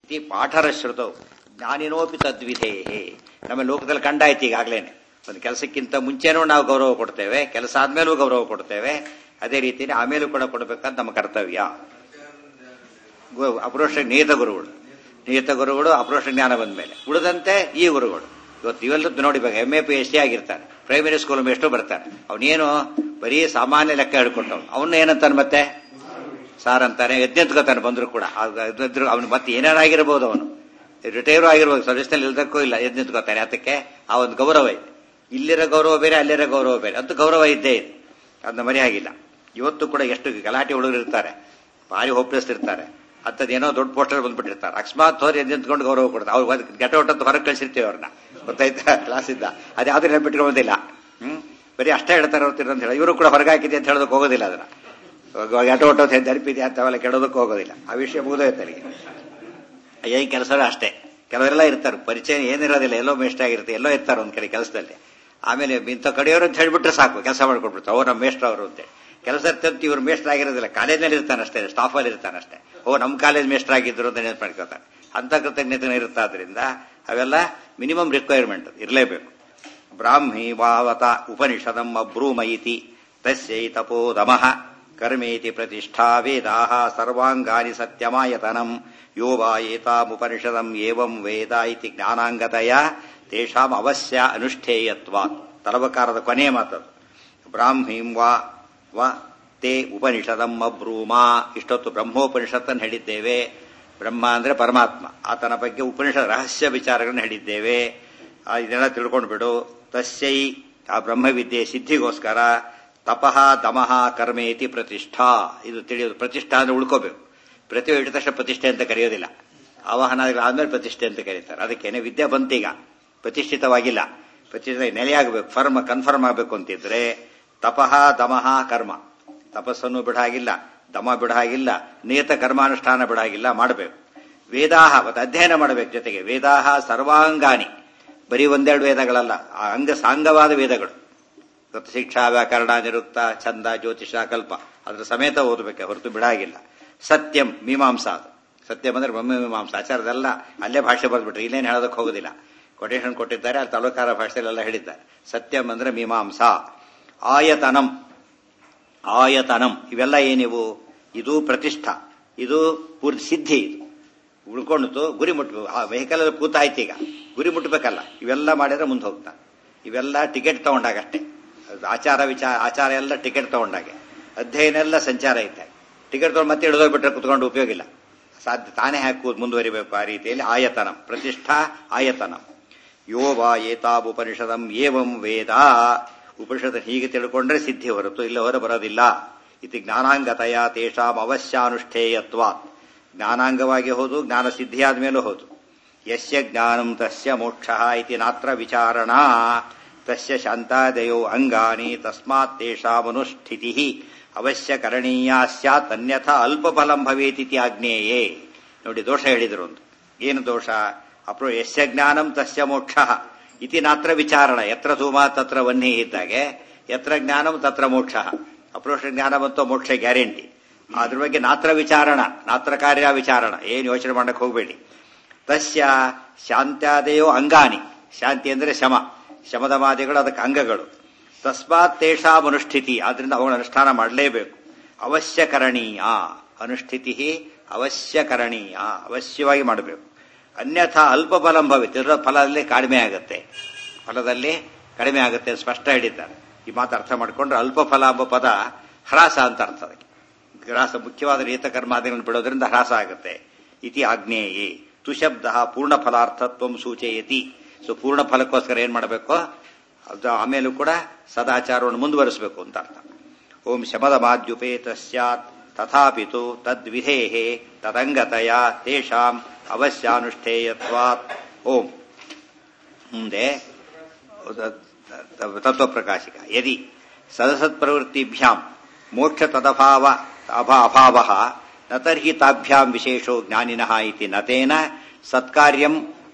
ಇತಿ ಪಾಠರ ಶ್ರುತೌ ಜ್ಞಾನಿನೋಪಿ ತದ್ವಿಧೇಹೇ. ನಮ್ಮ ಲೋಕದಲ್ಲಿ ಕಂಡಾಯ್ತು ಈಗಾಗ್ಲೇನೆ. ಒಂದು ಕೆಲಸಕ್ಕಿಂತ ಮುಂಚೆನೂ ನಾವು ಗೌರವ ಕೊಡ್ತೇವೆ, ಕೆಲಸ ಆದ್ಮೇಲೂ ಗೌರವ ಕೊಡ್ತೇವೆ. ಅದೇ ರೀತಿಯಲ್ಲಿ ಆಮೇಲೂ ಕೂಡ ಕೊಡಬೇಕಂತ ನಮ್ಮ ಕರ್ತವ್ಯ. ಅಪರೋಕ್ಷ ನಿಯತ ಗುರುಗಳು ಅಪರೋಕ್ಷ ಜ್ಞಾನ ಬಂದ ಮೇಲೆ ಉಳಿದಂತೆ ಈ ಗುರುಗಳು. ಇವತ್ತು ಇವೆಲ್ಲದ್ದು ನೋಡಿ, MA PhD ಆಗಿರ್ತಾನೆ, ಪ್ರೈಮರಿ ಸ್ಕೂಲ್ ಎಷ್ಟು ಬರ್ತಾನೆ, ಅವನೇನು ಬರೀ ಸಾಮಾನ್ಯ ಲೆಕ್ಕ ಹೇಳ್ಕೊಟ್ಟವ್, ಅವನ್ನ ಏನಂತಾನೆ ಮತ್ತೆ ಸಾರ್ ಅಂತಾನೆ, ಎದ್ದೆಂತ್ಕೋತಾನೆ ಬಂದ್ರು ಕೂಡ. ಅವ್ನು ಮತ್ತೆ ಏನಾರಾಗಿರ್ಬೋದು, ಅವನು ರಿಟೈರ್ ಆಗಿರ್ಬೋದು, ಸರ್ವಿಸ್ನಲ್ಲಿ ಇಲ್ದಕ್ಕೂ ಇಲ್ಲ, ಎದ್ದೆಂತ್ಕೋತಾನೆ. ಅದಕ್ಕೆ ಆ ಒಂದು ಗೌರವ ಇದೆ. ಇಲ್ಲಿರೋ ಗೌರವ ಬೇರೆ, ಅಲ್ಲಿರೋ ಗೌರವ ಬೇರೆ, ಅಂತೂ ಗೌರವ ಇದ್ದೇ ಇದೆ, ಅದನ್ನ ಮರೆಯಾಗಿಲ್ಲ. ಇವತ್ತು ಕೂಡ ಎಷ್ಟು ಗಲಾಟೆ ಹುಡುಗರು ಇರ್ತಾರೆ, ಭಾರಿ ಹೋಪ್ಲೆಸ್ ಇರ್ತಾರೆ, ಅಂತದೇನೋ ದೊಡ್ಡ ಪೋಸ್ಟರ್ ಬಂದ್ಬಿಟ್ಟಿರ್ತಾರೆ. ಅಕಸ್ಮಾತ್ ಅವ್ರು ಎದ್ದಿದ್ಕೊಂಡು ಗೌರವ ಕೊಡ್ತಾರೆ. ಅವ್ರು ಗೆಟ ಔಟ್ ಹೊರಗೆ ಕಳಿಸಿರ್ತೀವಿ ಅವ್ರನ್ನ, ಗೊತ್ತಾಯ್ತಾ, ಕ್ಲಾಸಿಂದ. ಅದ್ಯಾವ್ದು ನೆನ್ಪಿಟ್ಕೊಳ್ಳೋದಿಲ್ಲ. ಬರೀ ಅಷ್ಟೇ ಹೇಳ್ತಾರೆ ಹೊರ್ತಿರ ಅಂತ ಹೇಳಿ, ಇವರು ಕೂಡ ಹೊರಗೆ ಹಾಕಿದೆ ಅಂತ ಹೇಳೋದಕ್ಕೆ ಹೋಗೋದಿಲ್ಲ. ಅದನ್ನ ಗೆಟ ಔಟ್ ಅಂತ ನೆನಪಿದೆ ಅಂತವೆಲ್ಲ ಕೆಡೋದಕ್ಕೆ ಹೋಗೋದಿಲ್ಲ. ಆ ವಿಷಯ ಮುಗಿದೋಯ್ತು ಅಲ್ಲಿಗೆ. ಏನ್ ಕೆಲಸವೇ ಅಷ್ಟೇ. ಕೆಲವರೆಲ್ಲ ಇರ್ತಾರೆ, ಪರಿಚಯ ಏನಿರೋದಿಲ್ಲ, ಎಲ್ಲೋ ಮೇಷ್ಟ್ರ ಆಗಿರುತ್ತೆ, ಎಲ್ಲೋ ಇರ್ತಾರೆ ಒಂದ್ ಕಡೆ ಕೆಲಸದಲ್ಲಿ. ಆಮೇಲೆ ಇಂಥ ಕಡೆಯವರು ಅಂತ ಹೇಳ್ಬಿಟ್ರೆ ಸಾಕು, ಕೆಲಸ ಮಾಡ್ಕೊಟ್ಬಿಡ್ತಾರೆ. ಅವ್ರು ನಮ್ಮ ಮೇಷ್ಟ್ರ ಅವರು ಅಂತ ಕೆಲಸ ಇರ್ತಂತ ಇವ್ರು ಮೇಷ್ಟ್ರ ಆಗಿರೋದಿಲ್ಲ, ಕಾಲೇಜ್ನಲ್ಲಿ ಇರ್ತಾನಷ್ಟೇ, ಸ್ಟಾಫಲ್ಲಿ ಇರ್ತಾನಷ್ಟೇ. ನಮ್ಮ ಕಾಲೇಜ್ ಮೇಷ್ಟ್ರ ಆಗಿದ್ರು ಅಂತ ನೆನಪು ಮಾಡ್ಕೋತಾರೆ. ಅಂತ ಕೃತಜ್ಞತೆ ಇರುತ್ತಾದ್ರಿಂದ ಅವೆಲ್ಲ ಮಿನಿಮಮ್ ರಿಕ್ವೈರ್ಮೆಂಟ್ ಇರಲೇಬೇಕು. ಬ್ರಾಹ್ಮಿ ವಾವತ ಉಪನಿಷದಂ ಅಬ್ರೂಮ ಇತಿ ತಸ್ಯೈ ತಪೋದಮಃ ಕರ್ಮೇತಿ ಪ್ರತಿಷ್ಠಾ ವೇದಾಃ ಸರ್ವಾಂಗಾನಿ ಸತ್ಯಮಾಯತನಂ ಯೋ ವಾ ಏತಾಮುಪನಿಷದಂ ಏವಂ ವೇದ ಇತಿ ಜ್ಞಾನಾಂಗತಯ ತೇಷಾಂ ಅವಶ್ಯ ಅನುಷ್ಠೇಯತ್ವಾತ್. ತಲವಕಾರದ ಕೊನೆಯ ಮಾತದು. ಬ್ರಾಹ್ಮೀಂ ವಾ ತೇ ಉಪನಿಷದಂ ಅಬ್ರೂಮ. ಇಷ್ಟೊತ್ತು ಬ್ರಹ್ಮೋಪನಿಷತ್ತನ್ನು ಹೇಳಿದ್ದೇವೆ. ಬ್ರಹ್ಮ ಅಂದ್ರೆ ಪರಮಾತ್ಮ, ಆತನ ಬಗ್ಗೆ ಉಪನಿಷತ್ ರಹಸ್ಯ ವಿಚಾರಗಳನ್ನು ಹೇಳಿದ್ದೇವೆ. ಇದೆಲ್ಲ ತಿಳ್ಕೊಂಡು ಬಿಡು. ತಸ್ಯೈ, ಆ ಬ್ರಹ್ಮವಿದ್ಯೆ ಸಿದ್ಧಿಗೋಸ್ಕರ ತಪಃ ದಮಃ ಕರ್ಮೇತಿ ಪ್ರತಿಷ್ಠಾ. ಇದು ತಿಳಿಯೋದು. ಪ್ರತಿಷ್ಠಾ ಅಂದ್ರೆ ಉಳ್ಕೋಬೇಕು. ಪ್ರತಿ ಇಟ್ಟ ತಕ್ಷಣ ಪ್ರತಿಷ್ಠೆ ಅಂತ ಕರೆಯೋದಿಲ್ಲ, ಆವಾಹನಾದ್ಮೇಲೆ ಪ್ರತಿಷ್ಠೆ ಅಂತ ಕರೀತಾರೆ. ಅದಕ್ಕೇನೆ ವಿದ್ಯೆ ಬಂತೀಗ, ಪ್ರತಿಷ್ಠಿತವಾಗಿಲ್ಲ. ಪ್ರತಿಷ್ಠಿತ ನೆಲೆಯಾಗಬೇಕು, ಕನ್ಫರ್ಮ್ ಆಗಬೇಕು ಅಂತಿದ್ರೆ ತಪಃ ದಮಃ ಕರ್ಮ. ತಪಸ್ಸನ್ನು ಬಿಡಾಗಿಲ್ಲ, ದಮ ಬಿಡಾಗಿಲ್ಲ, ನಿಯತ ಕರ್ಮಾನುಷ್ಠಾನ ಬಿಡಾಗಿಲ್ಲ, ಮಾಡಬೇಕು. ವೇದಾಹ, ಮತ್ತೆ ಅಧ್ಯಯನ ಮಾಡಬೇಕು. ಜೊತೆಗೆ ವೇದಾಹ ಸರ್ವಾಂಗಾನಿ, ಬರೀ ಒಂದೆರಡು ವೇದಗಳಲ್ಲ, ಆ ಅಂಗ ಸಾಂಗವಾದ ವೇದಗಳು. ಶಿಕ್ಷಾ ವ್ಯಾಕರಣ ನಿರುಕ್ತ ಛಂದ ಜ್ಯೋತಿಷ ಕಲ್ಪ ಅದ್ರ ಸಮೇತ ಓದಬೇಕೆ ಹೊರತು ಬಿಡಾಗಿಲ್ಲ. ಸತ್ಯಂ ಮೀಮಾಂಸಾ, ಸತ್ಯಂ ಅಂದ್ರೆ ಬ್ರಹ್ಮ ಮೀಮಾಂಸಾ ಆಚಾರದೆಲ್ಲ ಅಲ್ಲೇ ಭಾಷೆ ಬರೆದ್ಬಿಟ್ರೆ ಇಲ್ಲೇನು ಹೇಳೋದಕ್ಕೆ ಹೋಗೋದಿಲ್ಲ. ಕೊಟೇಶನ್ ಕೊಟ್ಟಿದ್ದಾರೆ, ಅಲ್ಲಿ ತಲೋಕಾರ ಭಾಷೆಯಲ್ಲೆಲ್ಲ ಹೇಳಿದ್ದಾರೆ. ಸತ್ಯಂ ಅಂದ್ರೆ ಮೀಮಾಂಸಾ. ಆಯತನಂ, ಇವೆಲ್ಲ ಏನಿವು? ಇದು ಪ್ರತಿಷ್ಠಾ, ಇದು ಪೂರ್ತಿ ಸಿದ್ಧಿ. ಇದು ಉಳ್ಕೊಂಡು ಗುರಿ ಮುಟ್ಟಬೇಕು. ಆ ವೆಹಿಕಲ್ ಅಲ್ಲಿ ಕೂತಾಯ್ತು, ಈಗ ಗುರಿ ಮುಟ್ಟಬೇಕಲ್ಲ. ಇವೆಲ್ಲ ಮಾಡಿದ್ರೆ ಮುಂದೆ ಹೋಗ್ತಾ. ಇವೆಲ್ಲ ಟಿಕೆಟ್ ತಗೊಂಡಾಗಷ್ಟೇ. ಆಚಾರ ಎಲ್ಲ ಟಿಕೆಟ್ ತಗೊಂಡಾಗೆ, ಅಧ್ಯಯನ ಎಲ್ಲ ಸಂಚಾರ ಇದ್ದಾಗ. ಟಿಕೆಟ್ ತಗೊಂಡು ಮತ್ತೆ ಹಿಡಿದೋಗ್ಬಿಟ್ರೆ ಕುತ್ಕೊಂಡು ಉಪಯೋಗ ಇಲ್ಲ, ಸಾಧ್ಯ. ತಾನೇ ಹಾಕುವುದು ಮುಂದುವರಿಬೇಕು. ಆ ರೀತಿಯಲ್ಲಿ ಆಯತನಂ, ಪ್ರತಿಷ್ಠಾ ಆಯತನಂ. ಯೋ ವಾ ಏತಾಬುಪನಿಷದಂ ಏವಂ ವೇದ. ಉಪನಿಷತ್ ಹೀಗೆ ತಿಳ್ಕೊಂಡ್ರೆ ಸಿದ್ಧಿ ಹೊರತು ಇಲ್ಲ ಹೊರ ಬರೋದಿಲ್ಲ. ಇತಿ ಜ್ಞಾನಾಂಗತಯ ತೇಷಾಂ ಅವಶ್ಯಾನುಷ್ಠೇಯತ್ವ. ಜ್ಞಾನಾಂಗವಾಗಿ ಹೋದು, ಜ್ಞಾನ ಸಿದ್ಧಿಯಾದ ಮೇಲೂ ಹೋದು. ಯಸ್ಯ ಜ್ಞಾನಂ ತಸ್ಯ ಮೋಕ್ಷಃ ಇತಿ ನಾತ್ರ ವಿಚಾರಣಾ. ತಸ್ಯ ಶಾಂತಾದಯೋ ಅಂಗಾನಿ ತಸ್ಮಾತ್ ತೇಷಾಮನುಷ್ಠಿತಿಃ ಅವಶ್ಯ ಕರಣೀಯ ಸ್ಯಾತ್, ಅನ್ಯಥಾ ಅಲ್ಪಫಲಂ ಭವೇತಿತಿ ಆಗ್ನೇಯೇ. ನೋಡಿ, ದೋಷ ಹೇಳಿದ್ರು ಒಂದು. ಏನು ದೋಷ? ಯಸ್ಯ ಜ್ಞಾನಂ ತಸ್ಯ ಮೋಕ್ಷಃ ಇತಿ ನಾತ್ರ ವಿಚಾರಣ. ಯತ್ರ ಧೂಮ ತತ್ರ ವನ್ನಿ ಇದ್ದಾಗೆ, ಯತ್ರ ಜ್ಞಾನಂ ತತ್ರ ಮೋಕ್ಷಃ. ಅಪ್ರೋಕ್ಷ ಜ್ಞಾನ ಬಂತು, ಮೋಕ್ಷ ಗ್ಯಾರಂಟಿ. ಅದ್ರ ಬಗ್ಗೆ ನಾತ್ರ ವಿಚಾರಣ, ನಾತ್ರ ಕಾರ್ಯ ವಿಚಾರಣ. ಏನು ಯೋಚನೆ ಮಾಡಕ್ಕೆ ಹೋಗಬೇಡಿ. ತಸ್ಯ ಶಾಂತ್ಯಾದಯೋ ಅಂಗಾನಿ. ಶಾಂತಿ ಅಂದ್ರೆ ಶಮ, ಶಮದಮಾದಿಗಳು ಅದಕ್ಕೆ ಅಂಗಗಳು. ತಸ್ಮಾತ್ ತೇಷಾಂ ಅನುಷ್ಠಿತಿ, ಆದ್ರಿಂದ ಅವುಗಳ ಅನುಷ್ಠಾನ ಮಾಡಲೇಬೇಕು. ಅವಶ್ಯ ಕರಣೀಯ, ಅನುಷ್ಠಿತಿ ಅವಶ್ಯ ಕರಣೀಯ, ಅವಶ್ಯವಾಗಿ ಮಾಡಬೇಕು. ಅನ್ಯಥಾ ಅಲ್ಪ ಫಲಂ ಭವಿತ್, ಫಲದಲ್ಲಿ ಕಡಿಮೆ ಆಗುತ್ತೆ, ಫಲದಲ್ಲಿ ಕಡಿಮೆ ಆಗುತ್ತೆ ಸ್ಪಷ್ಟ ಹೇಳಿದ್ದಾರೆ. ಈ ಮಾತು ಅರ್ಥ ಮಾಡಿಕೊಂಡ್ರೆ ಅಲ್ಪ ಫಲ ಎಂಬ ಪದ ಹ್ರಾಸ ಅಂತ ಅರ್ಥ. ಅದಕ್ಕೆ ಹ್ರಾಸ, ಮುಖ್ಯವಾದ ನಿಯತ ಕರ್ಮಾದಿಗಳನ್ನು ಬಿಡೋದ್ರಿಂದ ಹ್ರಾಸ ಆಗುತ್ತೆ. ಇತಿ ಆಗ್ನೇಯೇ. ತುಶಬ್ದ ಪೂರ್ಣ ಫಲಾರ್ಥತ್ವಂ ಸೂಚಯತಿ. ಸೊ ಪೂರ್ಣ ಫಲಕ್ಕೋಸ್ಕರ ಏನ್ ಮಾಡಬೇಕು? ಅದು ಆಮೇಲೂ ಕೂಡ ಸದಾಚಾರವನ್ನು ಮುಂದುವರಿಸಬೇಕು ಅಂತ ಅರ್ಥ. ಓಂ ಶಮದ ಮಾದ್ಯುಪೇತ ಸ್ಯಾತ್ ತಥಾಪಿತು ತದ್ವಿಧೇಹೇ ತದಂಗತಯ ತೇಷಾಂ ಅವಶ್ಯಾನುಷ್ಠೇಯತ್ವಾತ್. ಓಂ ಮುಂದೆ ತತ್ವಪ್ರಕಾಶಿಕ. ಯದಿ ಸದಸತ್ಪ್ರವೃತ್ತಿಭ್ಯಾಂ ಮೋಕ್ಷ ಅಭಾವಃ ನ ತರ್ಹಿ ತಾಭ್ಯಾಂ ವಿಶೇಷೋ ಜ್ಞಾನಿನಃ ಇತಿ ನತೇನ ಸತ್ಕಾರ್ಯಂ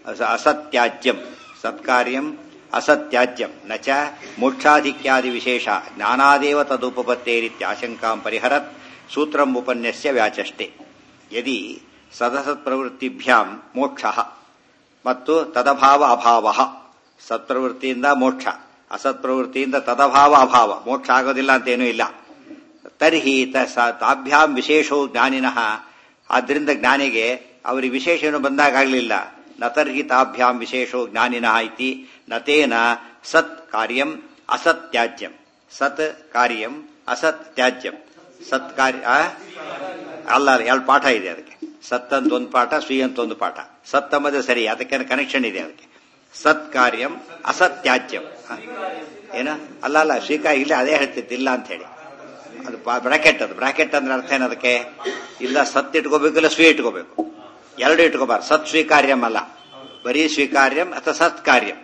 ಅಸತ್ಯಾಜ್ಯಂ ನ ಚ ಮೋಕ್ಷಾಧಿಕ್ಯಾದಿ ವಿಶೇಷ ಜ್ಞಾನಾದೇವ ತದುಪಪತ್ತೇರಿತ್ಯಾಶಂಕಾಂ ಪರಿಹರತ್ ಸೂತ್ರಂ ಉಪನ್ಯಸ್ಯ ವ್ಯಾಚಷ್ಟೆ. ಯದಿ ಸದಸತ್ ಪ್ರವೃತ್ತಿಭ್ಯಾಂ ಮೋಕ್ಷ ಮತ್ತು ತದಭಾವ ಅಭಾವ. ಸತ್ಪ್ರವೃತ್ತಿಯಿಂದ ಮೋಕ್ಷ, ಅಸತ್ಪ್ರವೃತ್ತಿಯಿಂದ ತದಭಾವ ಅಭಾವ. ಮೋಕ್ಷ ಆಗೋದಿಲ್ಲ ಅಂತೇನೂ ಇಲ್ಲ. ತರ್ಹಿ ತಾಭ್ಯಾಂ ವಿಶೇಷೋ ಜ್ಞಾನಿನಃ. ಆದ್ರಿಂದ ಜ್ಞಾನಿಗೆ ಅವರಿಗೆ ವಿಶೇಷ ಏನು ಬಂದಾಗಲಿಲ್ಲ. ನ ತರ್ಹಿ ತಾಭ್ಯಾಂ ವಿಶೇಷೋ ಜ್ಞಾನಿನಃ ಇತಿ ನತೇನ ಸತ್ ಕಾರ್ಯಂ ಅಸತ್ ತ್ಯಾಜ್ಯಂ. ಸತ್ ಕಾರ್ಯಂ ಅಸತ್ ತ್ಯಾಜ್ಯಂ. ಸತ್ ಕಾರ್ಯ ಅಲ್ಲ, ಎರಡು ಪಾಠ ಇದೆ ಅದಕ್ಕೆ. ಸತ್ ಅಂತ ಒಂದು ಪಾಠ, ಸ್ವೀ ಅಂತ ಒಂದು ಪಾಠ. ಸತ್ ಎಂಬುದೇ ಸರಿ, ಅದಕ್ಕೆ ಕನೆಕ್ಷನ್ ಇದೆ ಅದಕ್ಕೆ. ಸತ್ ಕಾರ್ಯಂ ಅಸತ್ ತ್ಯಾಜ್ಯಂ. ಏನ ಅಲ್ಲ ಸ್ವೀಕಾರ ಇಲ್ಲ, ಅದೇ ಹೇಳ್ತಿತ್ತು ಇಲ್ಲ ಅಂತ ಹೇಳಿ. ಅದು ಬ್ರಾಕೆಟ್. ಅದು ಬ್ರಾಕೆಟ್ ಅಂದ್ರೆ ಅರ್ಥ ಏನದಕ್ಕೆ? ಇಲ್ಲ ಸತ್ ಇಟ್ಕೋಬೇಕು, ಇಲ್ಲ ಸ್ವೀ ಇಟ್ಕೋಬೇಕು, ಎರಡು ಇಟ್ಕೋಬಾರ್ದು. ಸತ್ ಸ್ವೀಕಾರ್ಯಂ ಅಲ್ಲ, ಬರೀ ಸ್ವೀಕಾರ್ಯಂ ಅಥವಾ ಸತ್ ಕಾರ್ಯಂ.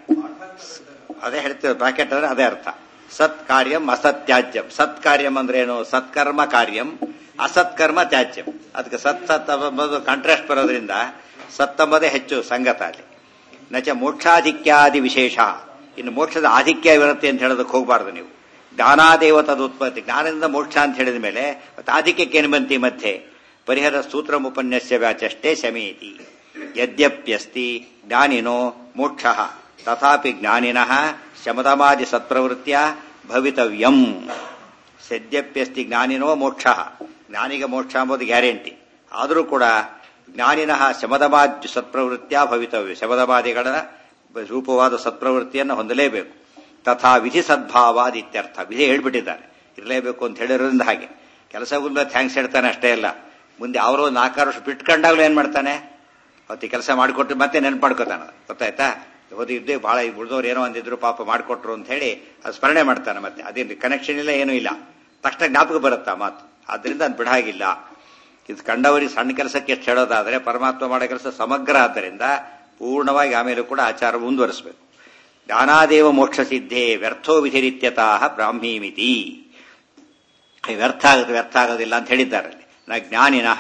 ಅದೇ ಹೇಳ್ತೇವೆ ಬ್ರಾಕೆಟ್ ಅಂದ್ರೆ ಅದೇ ಅರ್ಥ. ಸತ್ ಕಾರ್ಯಂ ಅಸತ್ ತ್ಯಾಜ್ಯಂ. ಸತ್ ಕಾರ್ಯಂ ಅಂದ್ರೆ ಏನು? ಸತ್ಕರ್ಮ ಕಾರ್ಯಂ, ಅಸತ್ಕರ್ಮ ತ್ಯಾಜ್ಯಂ. ಅದಕ್ಕೆ ಸತ್ ಸತ್ ಎಂಬುದು ಕಾಂಟ್ರಾಸ್ಟ್ ಬರೋದ್ರಿಂದ ಸತ್ ಎಂಬುದೇ ಹೆಚ್ಚು ಸಂಗತ ಅಲ್ಲಿ. ನಚ ಮೋಕ್ಷಾಧಿಕ್ಯಾದಿ ವಿಶೇಷ. ಇನ್ನು ಮೋಕ್ಷದ ಆಧಿಕ್ಯ ಇರುತ್ತೆ ಅಂತ ಹೇಳೋದಕ್ಕೆ ಹೋಗಬಾರ್ದು ನೀವು. ಜ್ಞಾನಾದೇವ ತದುತ್ಪತ್ತಿ. ಜ್ಞಾನದಿಂದ ಮೋಕ್ಷ ಅಂತ ಹೇಳಿದ ಮೇಲೆ ಮತ್ತೆ ಆಧಿಕ್ಯಕ್ಕೇನು ಬಂತಿ ಮಧ್ಯೆ? ಪರಿಹರ ಸೂತ್ರ ಉಪನ್ಯಾಸ ವ್ಯಾಚಷ್ಟೇ ಶಮೀತಿ. ಯದ್ಯಪ್ಯಸ್ತಿ ಜ್ಞಾನಿನೋ ಮೋಕ್ಷ ತಥಾಪಿ ಜ್ಞಾನಿನಃ ಶಮದಮಾದಿ ಸತ್ಪ್ರವೃತ್ತಿಯ ಭವಿತವ್ಯಂ. ಸದ್ಯಪ್ಯಸ್ತಿ ಜ್ಞಾನಿನೋ ಮೋಕ್ಷ. ಜ್ಞಾನಿಗೆ ಮೋಕ್ಷ ಎಂಬುದು ಗ್ಯಾರಂಟಿ. ಆದರೂ ಕೂಡ ಜ್ಞಾನಿನಃ ಶಮದಮಾದಿ ಸತ್ಪ್ರವೃತ್ತಿಯ ಭವಿತವ್ಯ. ಶಮದಮಾದಿಗಳ ರೂಪವಾದ ಸತ್ಪ್ರವೃತ್ತಿಯನ್ನು ಹೊಂದಲೇಬೇಕು. ತಥಾ ವಿಧಿ ಸದ್ಭಾವಾದಿತ್ಯರ್ಥ. ವಿಧಿ ಹೇಳ್ಬಿಟ್ಟಿದ್ದಾರೆ, ಇರಲೇಬೇಕು ಅಂತ ಹೇಳಿರೋದ್ರಿಂದ ಹಾಗೆ. ಕೆಲಸ ಮುಂದೆ ಥ್ಯಾಂಕ್ಸ್ ಹೇಳ್ತಾನೆ ಅಷ್ಟೇ ಅಲ್ಲ, ಮುಂದೆ ಅವರು 4 ವರ್ಷ ಬಿಟ್ಕೊಂಡಾಗ್ಲೂ ಏನ್ ಮಾಡ್ತಾನೆ? ಅವತ್ತಿ ಕೆಲಸ ಮಾಡಿಕೊಟ್ಟು ಮತ್ತೆ ನೆನ್ಪು ಮಾಡ್ಕೋತಾನ. ಗೊತ್ತಾಯ್ತಾ? ಓದಿದ್ದೆ ಬಹಳ ಉಳಿದವ್ರು ಏನೋ ಅಂದಿದ್ರು, ಪಾಪ ಮಾಡಿಕೊಟ್ರು ಅಂತ ಹೇಳಿ ಅದು ಸ್ಮರಣೆ ಮಾಡ್ತಾನೆ. ಮತ್ತೆ ಅದೇನು ಕನೆಕ್ಷನ್ ಇಲ್ಲ, ಏನೂ ಇಲ್ಲ, ತಕ್ಷಣ ಜ್ಞಾಪಕ ಬರುತ್ತಾ ಮಾತು. ಆದ್ರಿಂದ ಅದು ಬಿಡಾಗಿಲ್ಲ. ಇದು ಕಂಡವರಿಗೆ ಸಣ್ಣ ಕೆಲಸಕ್ಕೆ ಎಷ್ಟು ಹೇಳೋದಾದ್ರೆ ಪರಮಾತ್ಮ ಮಾಡೋ ಕೆಲಸ ಸಮಗ್ರ. ಆದ್ದರಿಂದ ಪೂರ್ಣವಾಗಿ ಆಮೇಲೆ ಕೂಡ ಆಚಾರ ಮುಂದುವರಿಸಬೇಕು. ಜ್ಞಾನಾದೇವ ಮೋಕ್ಷ ಸಿದ್ಧೇ ವ್ಯರ್ಥೋ ವಿಧಿರಿತ್ಯತಃ ಬ್ರಾಹ್ಮೀಮಿತಿ. ವ್ಯರ್ಥ ಆಗೋದಿಲ್ಲ ಅಂತ ಹೇಳಿದ್ದಾರೆ. ನ ಜ್ಞಾನಿನಃ